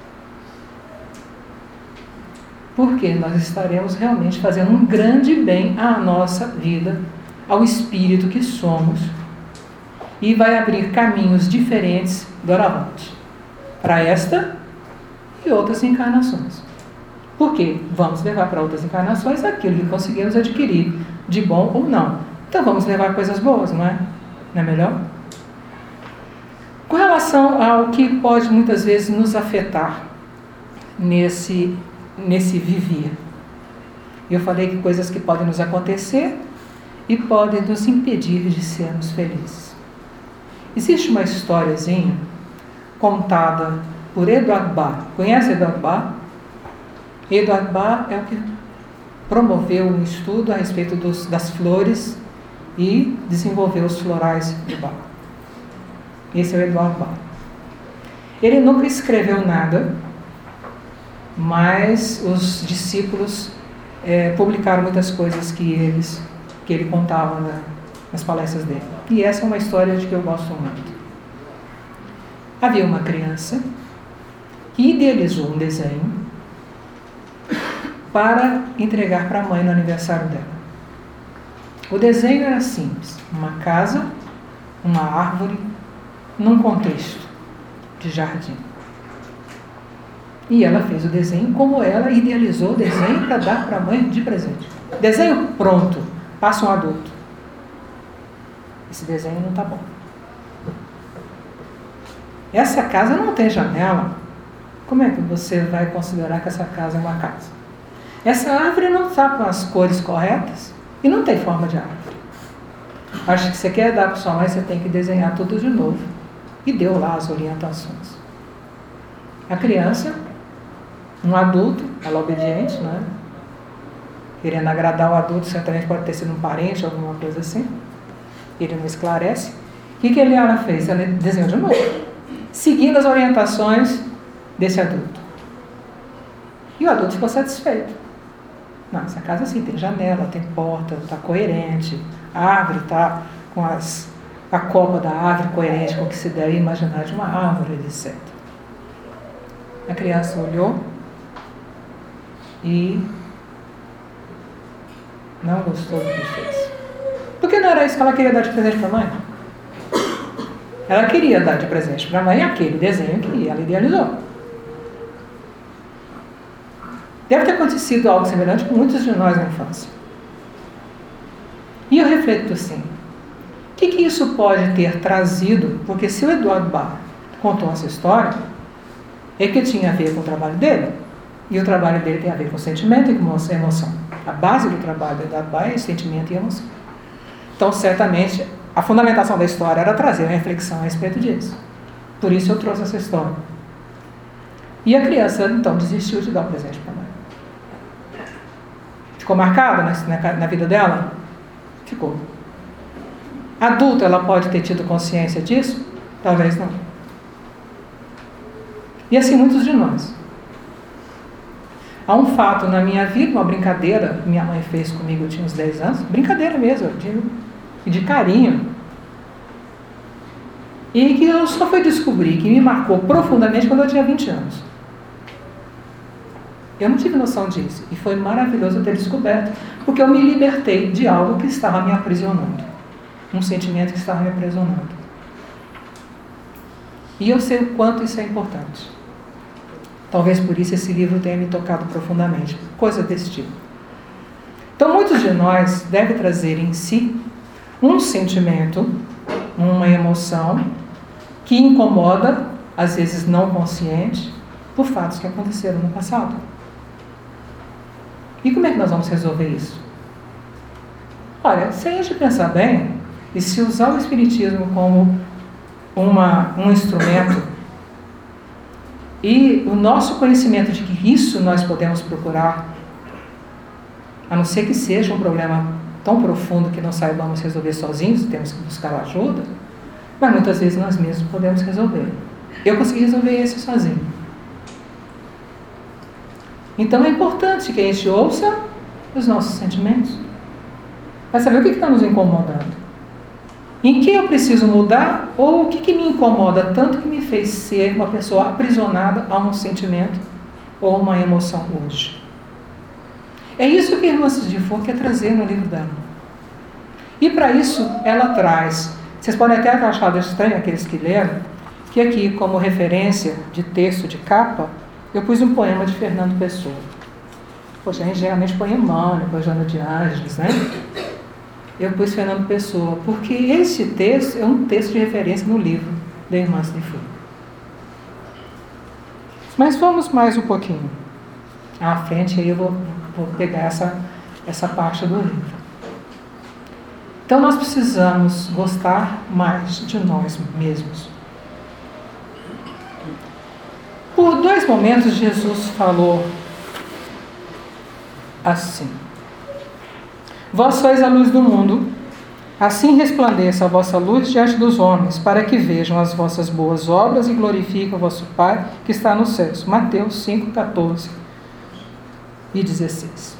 Porque nós estaremos realmente fazendo um grande bem à nossa vida, ao espírito que somos, e vai abrir caminhos diferentes doravante para esta e outras encarnações. Porque vamos levar para outras encarnações aquilo que conseguimos adquirir, de bom ou não. Então vamos levar coisas boas, não é? Não é melhor? Com relação ao que pode muitas vezes nos afetar nesse, nesse viver. Eu falei que coisas que podem nos acontecer e podem nos impedir de sermos felizes. Existe uma historiazinha contada por Edward Bach. Conhece Edward Bach? Edward Bach é o que promoveu um estudo a respeito dos, das flores e desenvolveu os florais de Bach. Esse é o Edward Bach. Ele nunca escreveu nada, mas os discípulos é, publicaram muitas coisas que, eles, que ele contava na, nas palestras dele. E essa é uma história de que eu gosto muito. Havia uma criança que idealizou um desenho para entregar para a mãe no aniversário dela. O desenho era simples: uma casa, uma árvore, num contexto de jardim. E ela fez o desenho como ela idealizou o desenho para dar para a mãe de presente. Desenho pronto, passa um adulto. Esse desenho não está bom. Essa casa não tem janela. Como é que você vai considerar que essa casa é uma casa? Essa árvore não está com as cores corretas e não tem forma de árvore. Acho que você quer dar para sua mãe, você tem que desenhar tudo de novo. E deu lá as orientações. A criança, um adulto, ela obediente, né? Querendo agradar o adulto, certamente pode ter sido um parente, alguma coisa assim. Ele não esclarece. O que, que ela fez? Ela desenhou de novo, seguindo as orientações desse adulto. E o adulto ficou satisfeito. Não, essa casa assim, tem janela, tem porta, está coerente, a árvore está com as, a copa da árvore coerente com o que se deve imaginar de uma árvore, etcétera. A criança olhou e não gostou do que fez. Porque não era isso que ela queria dar de presente para a mãe? Ela queria dar de presente para a mãe aquele desenho que ela idealizou. Deve ter acontecido algo semelhante com muitos de nós na infância. E eu reflito assim: o que, que isso pode ter trazido? Porque se o Edward Bach contou essa história, é que tinha a ver com o trabalho dele. E o trabalho dele tem a ver com sentimento e com emoção. A base do trabalho do Edward Bach é sentimento e emoção. Então, certamente, a fundamentação da história era trazer uma reflexão a respeito disso. Por isso eu trouxe essa história. E a criança, então, desistiu de dar o presente para a mãe. Ficou marcada na, na vida dela? Ficou. Adulta, ela pode ter tido consciência disso? Talvez não. E assim muitos de nós. Há um fato na minha vida, uma brincadeira que minha mãe fez comigo, eu tinha uns dez anos, brincadeira mesmo, de, de carinho. E que eu só fui descobrir, que me marcou profundamente quando eu tinha vinte anos. Eu não tive noção disso. E foi maravilhoso eu ter descoberto, porque eu me libertei de algo que estava me aprisionando. Um sentimento que estava me aprisionando. E eu sei o quanto isso é importante. Talvez por isso esse livro tenha me tocado profundamente. Coisa desse tipo. Então, muitos de nós devem trazer em si um sentimento, uma emoção, que incomoda, às vezes não consciente, por fatos que aconteceram no passado. E como é que nós vamos resolver isso? Olha, se a gente pensar bem, e se usar o Espiritismo como uma, um instrumento, e o nosso conhecimento de que isso nós podemos procurar, a não ser que seja um problema tão profundo que não saibamos resolver sozinhos, temos que buscar ajuda, mas muitas vezes nós mesmos podemos resolver. Eu consegui resolver esse sozinho. Então é importante que a gente ouça os nossos sentimentos, para saber o que está nos incomodando. Em que eu preciso mudar, ou o que, que me incomoda tanto que me fez ser uma pessoa aprisionada a um sentimento ou uma emoção hoje. É isso que a irmã Cis de Foucauld quer trazer no livro dela. E para isso ela traz, vocês podem até achar achado estranho aqueles que leram, que aqui como referência de texto de capa, eu pus um poema de Fernando Pessoa. Poxa, a gente geralmente põe Emmanuel, põe Joana de Ângeles, né? Eu pus Fernando Pessoa, porque esse texto é um texto de referência no livro da irmã Cis de Foucauld. Mas vamos mais um pouquinho à frente, aí eu vou, vou pegar essa, essa parte do livro. Então nós precisamos gostar mais de nós mesmos. Por dois momentos Jesus falou assim: vós sois a luz do mundo, assim resplandeça a vossa luz diante dos homens, para que vejam as vossas boas obras e glorifiquem o vosso Pai que está nos céus. Mateus cinco, catorze e dezesseis.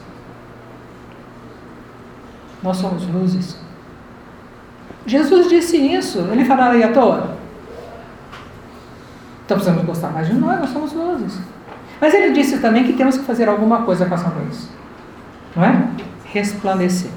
Nós somos luzes. Jesus disse isso, ele falaria à toa. Então precisamos gostar mais de nós, nós somos luzes. Mas ele disse também que temos que fazer alguma coisa com essa luz. Não é? Resplandecer.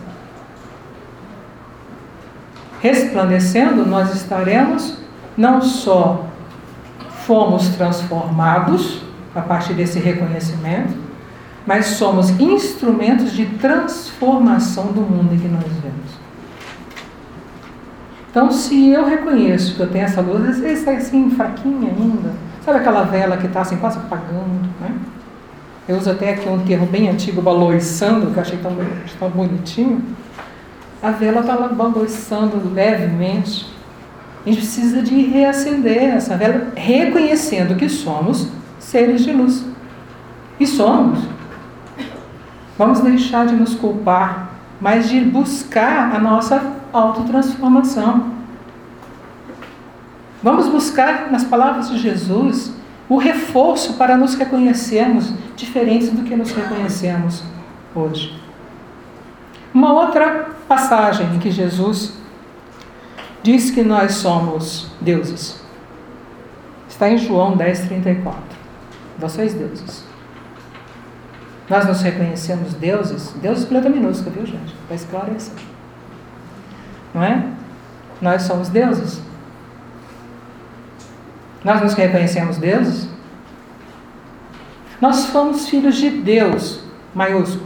Resplandecendo, nós estaremos, não só fomos transformados a partir desse reconhecimento, mas somos instrumentos de transformação do mundo em que nós vivemos. Então, se eu reconheço que eu tenho essa luz, às vezes está assim, fraquinha ainda. Sabe aquela vela que está assim, quase apagando, né? Eu uso até aqui um termo bem antigo, baloiçando, que eu achei tão, tão bonitinho. A vela está lá baloiçando levemente. A gente precisa de reacender essa vela, reconhecendo que somos seres de luz. E somos. Vamos deixar de nos culpar, mas de buscar a nossa autotransformação. Vamos buscar, nas palavras de Jesus, o reforço para nos reconhecermos diferentes do que nos reconhecemos hoje. Uma outra passagem em que Jesus diz que nós somos deuses está em João dez, trinta e quatro. Vós sois deuses. Nós nos reconhecemos deuses, deuses com letra minúscula, viu, gente? Para esclarecer. Não é? Nós somos deuses. Nós nos reconhecemos deuses. Nós somos filhos de Deus, maiúsculo.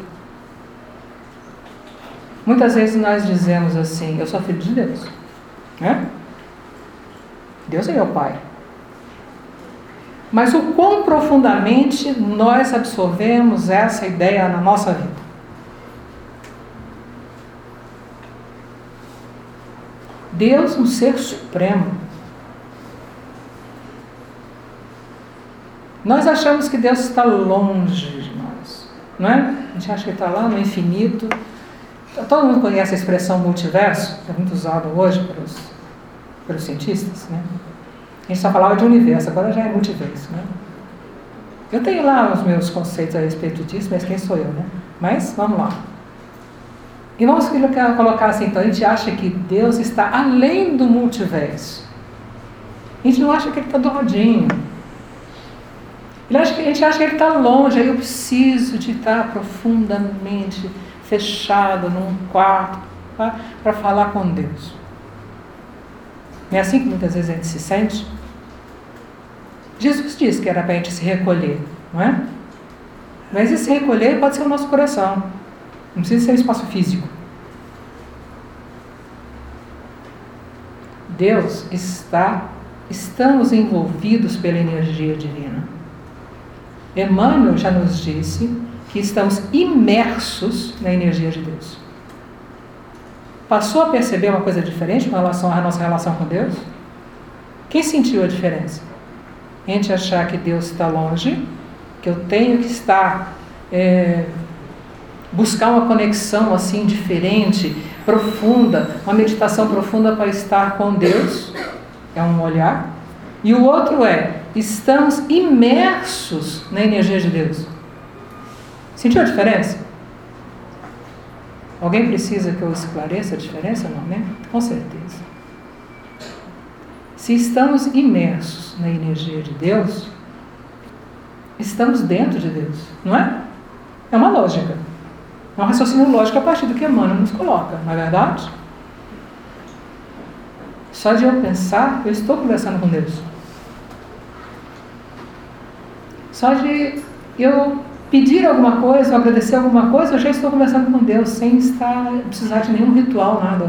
Muitas vezes nós dizemos assim: eu sou filho de Deus. Né? Deus é meu Pai. Mas o quão profundamente nós absorvemos essa ideia na nossa vida? Deus, um ser supremo. Nós achamos que Deus está longe de nós, não é? A gente acha que ele está lá no infinito. Todo mundo conhece a expressão multiverso, que é muito usada hoje pelos, pelos cientistas, né? A gente só falava de universo, agora já é multiverso, né? Eu tenho lá os meus conceitos a respeito disso, mas quem sou eu, né? Mas, vamos lá. E vamos colocar assim, então, a gente acha que Deus está além do multiverso. A gente não acha que ele está do ladinho. Ele acha que, a gente acha que ele está longe, aí eu preciso de estar profundamente fechado num quarto tá? para falar com Deus. Não é assim que muitas vezes a gente se sente? Jesus disse que era para a gente se recolher, não é? Mas esse recolher pode ser o nosso coração. Não precisa ser um espaço físico. Deus está, estamos envolvidos pela energia divina. Emmanuel já nos disse que estamos imersos na energia de Deus. Passou a perceber uma coisa diferente com relação à nossa relação com Deus? Quem sentiu a diferença? A gente achar que Deus está longe, que eu tenho que estar, é, buscar uma conexão assim diferente, profunda, uma meditação profunda para estar com Deus, é um olhar. E o outro é, estamos imersos na energia de Deus. Sentiu a diferença? Alguém precisa que eu esclareça a diferença? Não, né? Com certeza. Se estamos imersos na energia de Deus, estamos dentro de Deus, não é? É uma lógica. É um raciocínio lógico a partir do que Emmanuel nos coloca, não é verdade? Só de eu pensar, eu estou conversando com Deus. Só de eu pedir alguma coisa, ou agradecer alguma coisa, eu já estou conversando com Deus, sem estar, precisar de nenhum ritual, nada.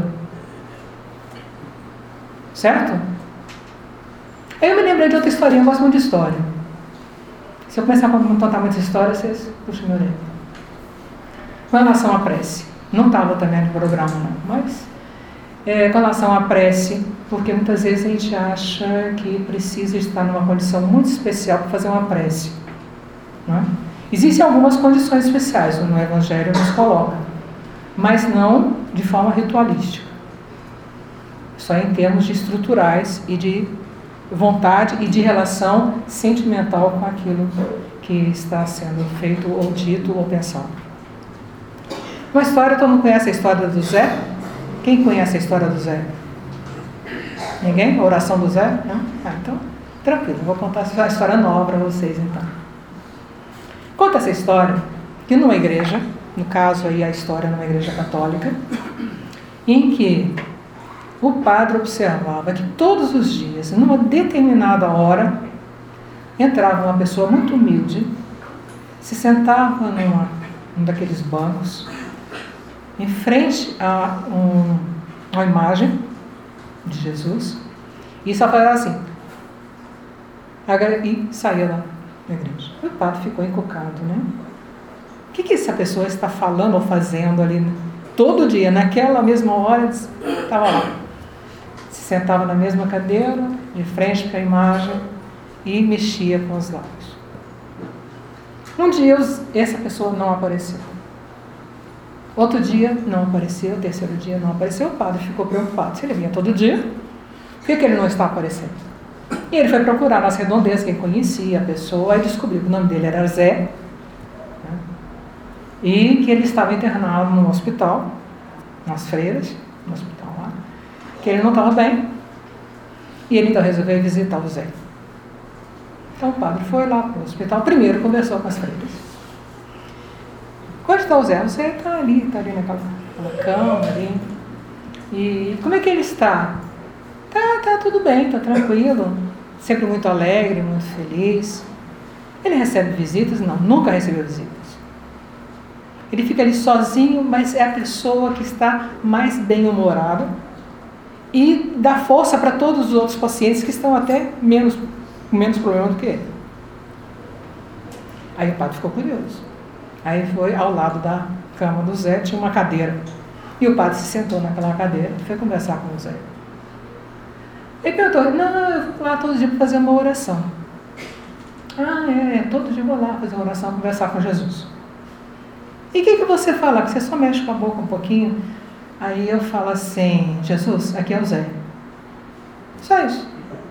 Certo? Aí eu me lembrei de outra historinha, eu gosto muito de história. Se eu começar a contar muitas histórias, vocês puxam meu dedo. Com relação à prece, não estava também no programa não, mas é, com relação à prece, porque muitas vezes a gente acha que precisa estar numa condição muito especial para fazer uma prece, não é? Existem algumas condições especiais, no Evangelho nos coloca, mas não de forma ritualística, só em termos de estruturais e de vontade e de relação sentimental com aquilo que está sendo feito ou dito ou pensado. Uma história, todo mundo conhece a história do Zé? Quem conhece a história do Zé? Ninguém? A oração do Zé? Não? Ah, então, tranquilo, vou contar a história nova para vocês então. Conta essa história que numa igreja, no caso aí a história numa igreja católica, em que o padre observava que todos os dias, numa determinada hora, entrava uma pessoa muito humilde, se sentava numa, num daqueles bancos, em frente a um, uma imagem de Jesus, e só falava assim, e saía lá na igreja. O padre ficou encucado, né? O que, que essa pessoa está falando ou fazendo ali todo dia, naquela mesma hora, estava lá. Se sentava na mesma cadeira, de frente para a imagem, e mexia com os lábios. Um dia, essa pessoa não apareceu. Outro dia, não apareceu. Terceiro dia, não apareceu. O padre ficou preocupado. Se ele vinha todo dia, por que, que ele não está aparecendo? E ele foi procurar nas redondezas quem conhecia a pessoa e descobriu que o nome dele era Zé, né? E que ele estava internado no hospital, nas freiras, no hospital lá, que ele não estava bem. E ele então resolveu visitar o Zé. Então o padre foi lá para o hospital, primeiro conversou com as freiras. Onde está o Zé? O Zé está ali, está ali naquela, naquela cama ali. E como é que ele está? Tá, tá tudo bem, tá tranquilo. Sempre muito alegre, muito feliz. Ele recebe visitas? Não, nunca recebeu visitas. Ele fica ali sozinho, mas é a pessoa que está mais bem-humorada e dá força para todos os outros pacientes que estão até menos, com menos problema do que ele. Aí o padre ficou curioso. Aí foi ao lado da cama do Zé, tinha uma cadeira. E o padre se sentou naquela cadeira e foi conversar com o Zé. Ele perguntou, não, eu vou lá todo dia para fazer uma oração. Ah, é, todo dia eu vou lá fazer uma oração, conversar com Jesus. E o que, que você fala? Que você só mexe com a boca um pouquinho. Aí eu falo assim, Jesus, aqui é o Zé. Só isso.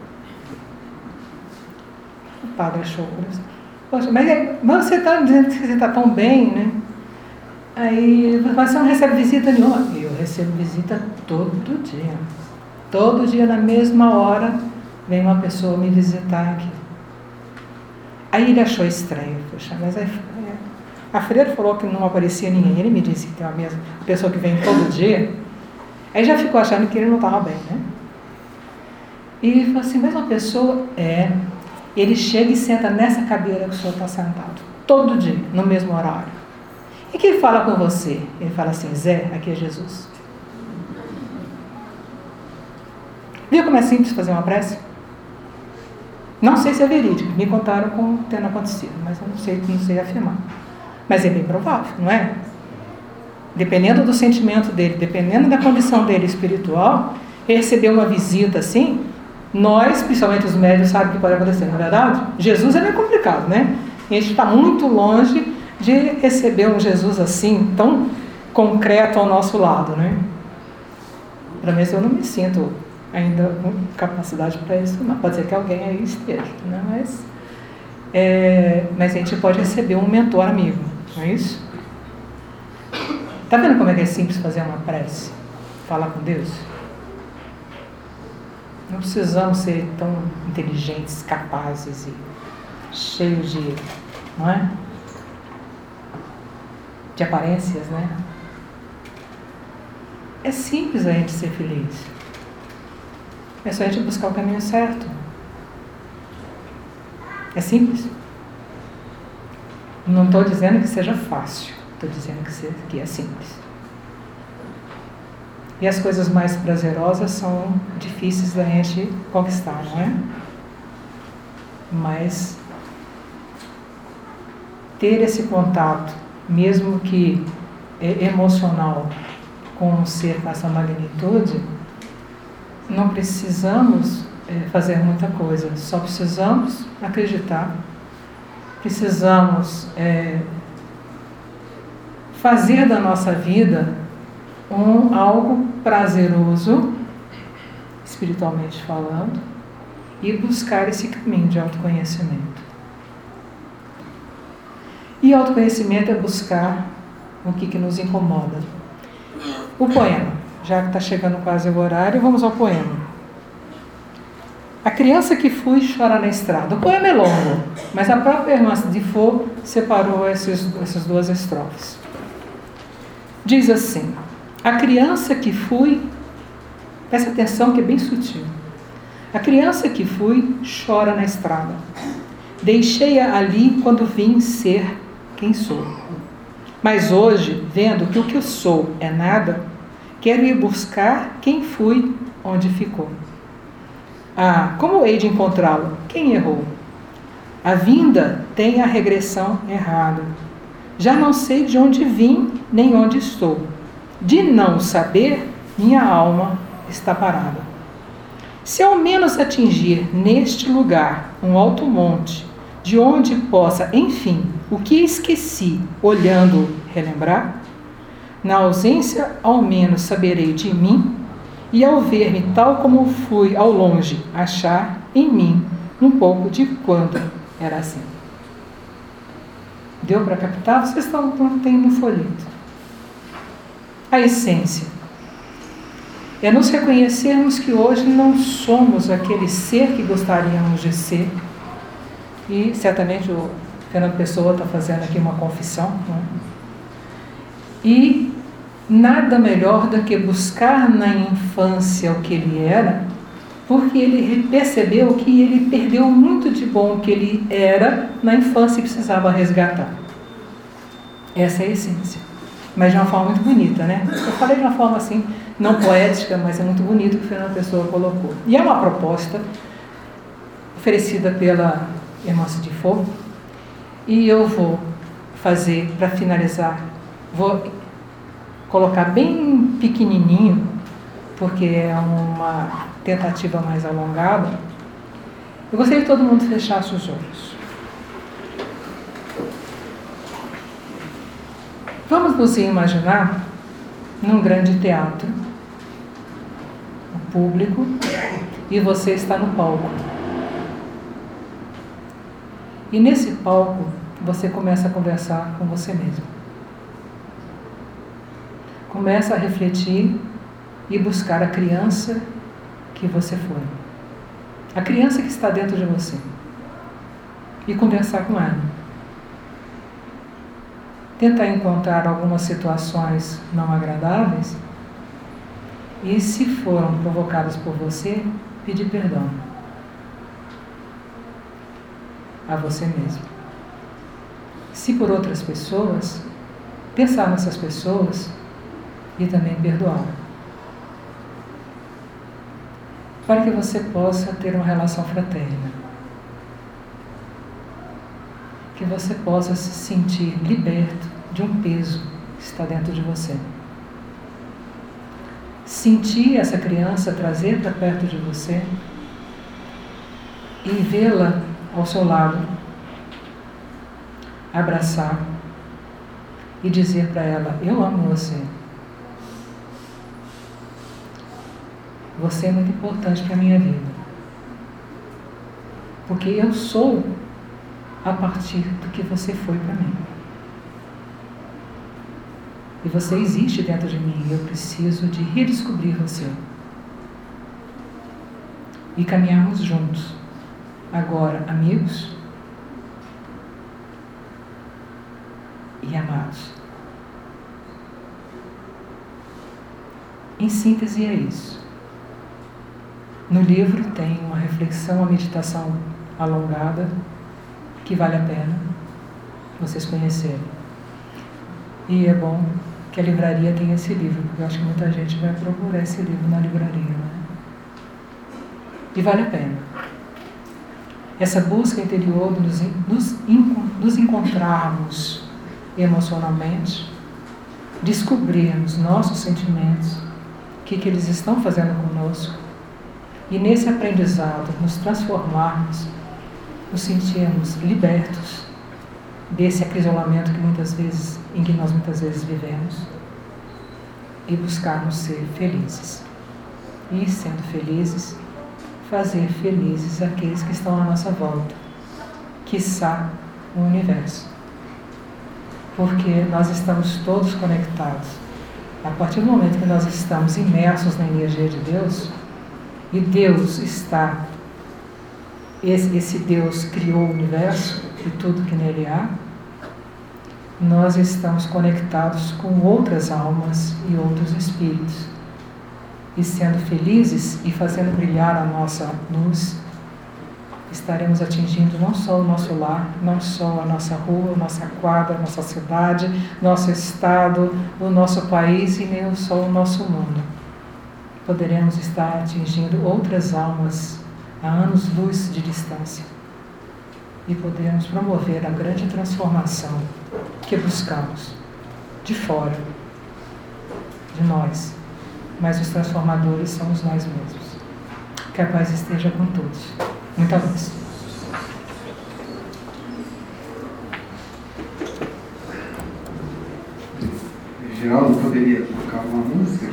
O padre achou, poxa, mas, mas você está dizendo que você está tão bem, né? Aí, mas você não recebe visita nenhuma? Eu recebo visita todo dia. Todo dia, na mesma hora, vem uma pessoa me visitar aqui. Aí ele achou estranho. Poxa, mas aí, a freira falou que não aparecia ninguém. Ele me disse que tem uma mesma pessoa que vem todo dia. Aí já ficou achando que ele não estava bem, né? E falou assim, mas uma pessoa é... ele chega e senta nessa cadeira que o senhor está sentado, todo dia, no mesmo horário. E que ele fala com você? Ele fala assim: Zé, aqui é Jesus. Viu como é simples fazer uma prece? Não sei se é verídico, me contaram como tendo acontecido, mas eu não sei, não sei afirmar. Mas é bem provável, não é? Dependendo do sentimento dele, dependendo da condição dele espiritual, receber uma visita assim, nós, principalmente os médios, sabem o que pode acontecer, não é verdade? Jesus é meio complicado, né? A gente está muito longe de receber um Jesus assim, tão concreto ao nosso lado, né? Pelo menos eu não me sinto ainda com capacidade para isso, não. Pode ser que alguém aí esteja, né? Mas, é, mas a gente pode receber um mentor amigo, não é isso? Tá vendo como é que é simples fazer uma prece? Falar com Deus? Não precisamos ser tão inteligentes, capazes e cheios de, não é? De aparências, né? É simples a gente ser feliz. É só a gente buscar o caminho certo. É simples. Não estou dizendo que seja fácil. Estou dizendo que, seja, que é simples. E as coisas mais prazerosas são difíceis da gente conquistar, não é? Mas ter esse contato, mesmo que é emocional, com um ser com essa magnitude, não precisamos é, fazer muita coisa, só precisamos acreditar, precisamos é, fazer da nossa vida um, algo prazeroso, espiritualmente falando, e buscar esse caminho de autoconhecimento. E autoconhecimento é buscar o que, que nos incomoda. O poema, já que está chegando quase o horário, vamos ao poema. A criança que fui chora na estrada. O poema é longo, mas a própria irmã de Faux separou esses, essas duas estrofes. Diz assim: a criança que fui, presta atenção que é bem sutil. A criança que fui chora na estrada. Deixei-a ali quando vim ser quem sou. Mas hoje, vendo que o que eu sou é nada, quero ir buscar quem fui, onde ficou. Ah, como hei de encontrá-lo? Quem errou? A vinda tem a regressão errada. Já não sei de onde vim, nem onde estou. De não saber, minha alma está parada. Se ao menos atingir neste lugar um alto monte, de onde possa, enfim, o que esqueci, olhando, relembrar, na ausência, ao menos saberei de mim, e ao ver-me tal como fui ao longe, achar em mim um pouco de quando era assim. Deu para captar? Vocês estão tendo um folheto. A essência é nos reconhecermos que hoje não somos aquele ser que gostaríamos de ser. E certamente o Fernando Pessoa está fazendo aqui uma confissão, não é? E nada melhor do que buscar na infância o que ele era, porque ele percebeu que ele perdeu muito de bom que ele era na infância e precisava resgatar. Essa é a essência. Mas de uma forma muito bonita, né? Eu falei de uma forma assim, não poética, mas é muito bonito que o Fernando Pessoa colocou. E é uma proposta oferecida pela irmã de Fogo, e eu vou fazer, para finalizar, vou colocar bem pequenininho, porque é uma tentativa mais alongada. Eu gostaria que todo mundo fechasse os olhos. Vamos nos imaginar num grande teatro, o público, e você está no palco. E nesse palco, você começa a conversar com você mesmo. Começa a refletir e buscar a criança que você foi. A criança que está dentro de você. E conversar com ela. Tentar encontrar algumas situações não agradáveis. E se foram provocadas por você, pedir perdão. a você mesmo. Se por outras pessoas, pensar nessas pessoas e também perdoar. Para que você possa ter uma relação fraterna. Que você possa se sentir liberto de um peso que está dentro de você. Sentir essa criança, trazer para perto de você e vê-la ao seu lado, abraçar e dizer para ela: eu amo você. Você é muito importante para a minha vida. Porque eu sou a partir do que você foi para mim. E você existe dentro de mim. Eu preciso de redescobrir você. E caminharmos juntos. Agora, amigos e amados. Em síntese, é isso. No livro tem uma reflexão, uma meditação alongada, que vale a pena vocês conhecerem. E é bom que a livraria tenha esse livro, porque eu acho que muita gente vai procurar esse livro na livraria, né? E vale a pena. Essa busca interior de nos, nos, nos encontrarmos emocionalmente, descobrirmos nossos sentimentos, o que, que eles estão fazendo conosco, e nesse aprendizado nos transformarmos, nos sentirmos libertos desse aprisionamento que muitas vezes, em que nós muitas vezes vivemos, e buscarmos ser felizes. E sendo felizes, fazer felizes aqueles que estão à nossa volta, quiçá o universo. Porque nós estamos todos conectados. A partir do momento que nós estamos imersos na energia de Deus, e Deus está, esse, esse Deus criou o universo e tudo que nele há, nós estamos conectados com outras almas e outros espíritos. E sendo felizes e fazendo brilhar a nossa luz, estaremos atingindo não só o nosso lar, não só a nossa rua, a nossa quadra, a nossa cidade, nosso estado, o nosso país e nem só o nosso mundo. Poderemos estar atingindo outras almas a anos-luz de distância e podermos promover a grande transformação que buscamos de fora, de nós. Mas os transformadores somos nós mesmos. Que a paz esteja com todos. Muita luz. Geraldo, poderia tocar uma música?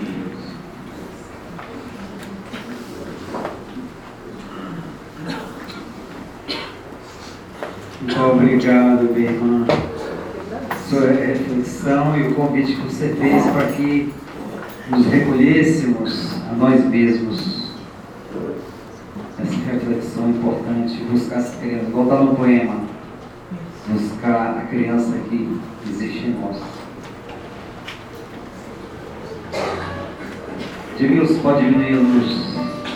Muito obrigado, minha irmã. Sua reflexão e o convite que você fez para que nos recolhêssemos a nós mesmos. Essa reflexão importante, buscar essa criança, voltar no poema, buscar a criança que existe em nós. Edmilson, pode diminuir a luz.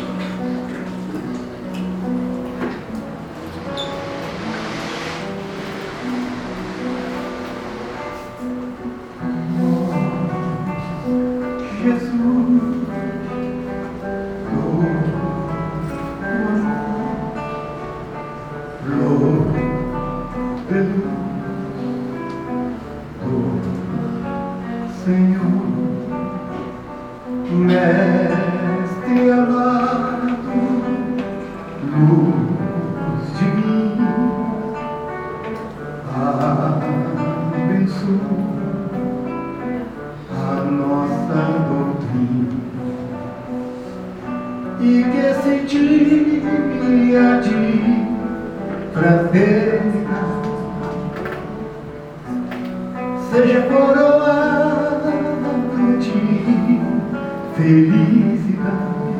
Seja coroado de felicidade,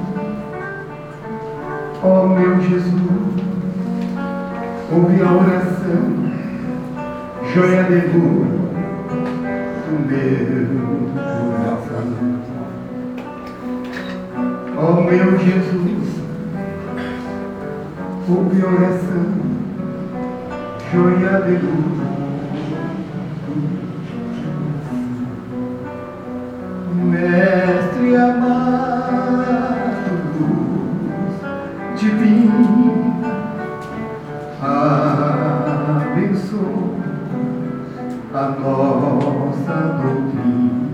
ó meu Jesus, ouve a oração, joia de luz do meu coração. Ó meu Jesus, ouve a oração, joia de luz, mestre amado, luz divina, abençoa a nossa doutrina,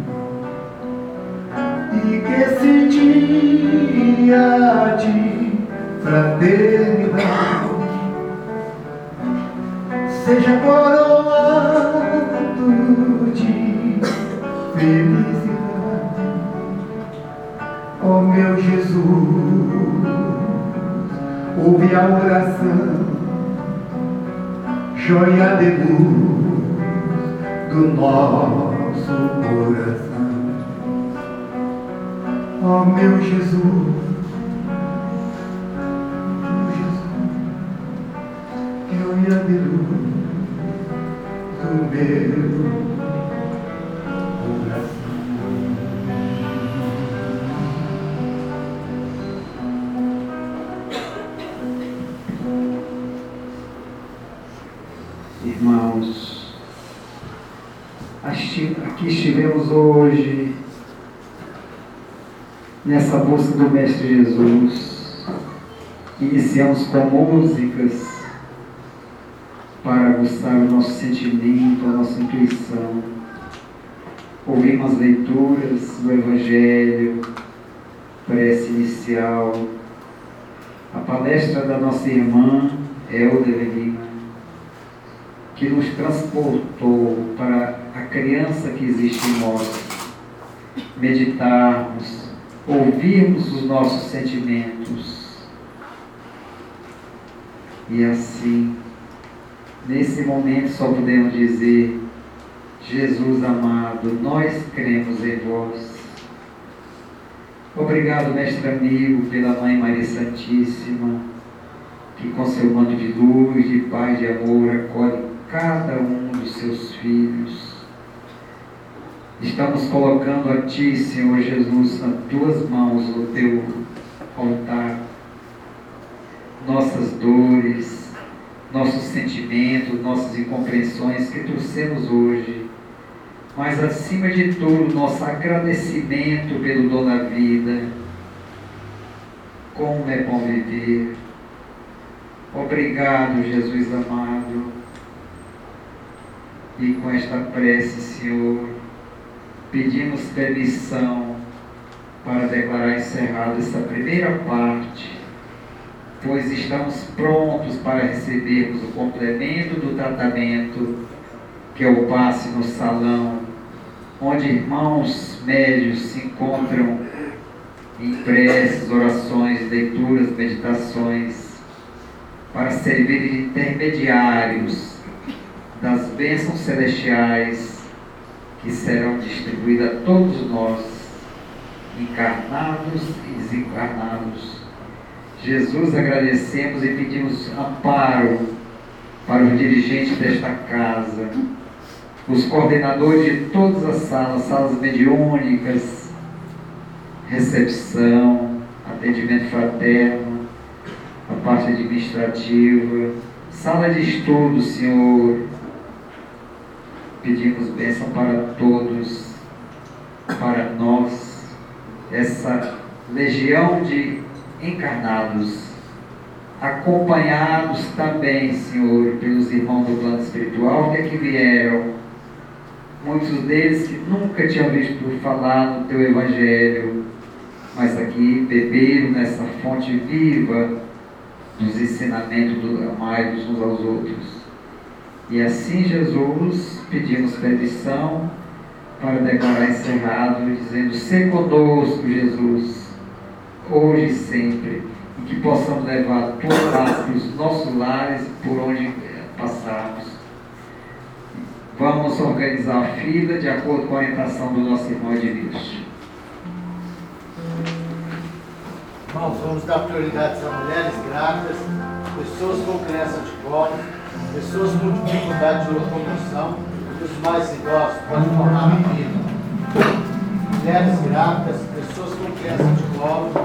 e que esse dia de fraternidade seja coroado de felicidade. Ó meu Jesus, ouve a oração, joia de luz do nosso coração. Ó meu Jesus, meu Jesus, joia de luz do meu coração. Irmãos, aqui estivemos hoje nessa busca do Mestre Jesus. Iniciamos com músicas para aguçar o nosso sentimento, a nossa intuição. Ouvimos leituras do Evangelho, prece inicial, a palestra da nossa irmã Helder Lima, que nos transportou para a criança que existe em nós, meditarmos, ouvirmos os nossos sentimentos. E assim, nesse momento só podemos dizer: Jesus amado, nós cremos em vós. Obrigado, mestre amigo, pela Mãe Maria Santíssima, que com seu manto de luz, de paz, de amor, acolhe cada um dos seus filhos. Estamos colocando a Ti, Senhor Jesus, nas Tuas mãos, no Teu altar, nossas dores, nossos sentimentos, nossas incompreensões que trouxemos hoje, mas acima de tudo, nosso agradecimento pelo dom da vida. Como é bom viver. Obrigado, Jesus amado. E com esta prece, Senhor, pedimos permissão para declarar encerrada essa primeira parte, pois estamos prontos para recebermos o complemento do tratamento, que é o passe no salão, onde irmãos médios se encontram em preces, orações, leituras, meditações, para servir de intermediários das bênçãos celestiais que serão distribuídas a todos nós, encarnados e desencarnados. Jesus, agradecemos e pedimos amparo para os dirigentes desta casa, os coordenadores de todas as salas, salas mediúnicas, recepção, atendimento fraterno, a parte administrativa, sala de estudo, Senhor. Pedimos bênção para todos, para nós, essa legião de encarnados, acompanhados também, Senhor, pelos irmãos do plano espiritual que aqui vieram, muitos deles que nunca tinham visto falar no Teu Evangelho, mas aqui beberam nessa fonte viva dos ensinamentos do amai-vos uns aos outros. E assim, Jesus, pedimos permissão para declarar encerrado, dizendo: "Sê conosco, Jesus, hoje e sempre, e que possamos levar a Tua paz para os nossos lares, por onde passarmos." Vamos organizar a fila de acordo com a orientação do nosso irmão Edmilson. Irmãos, vamos dar prioridade às mulheres grávidas, pessoas com criança de colo, pessoas com dificuldade de locomoção e os mais idosos podem formar a fila. Mulheres grávidas, pessoas com criança de colo,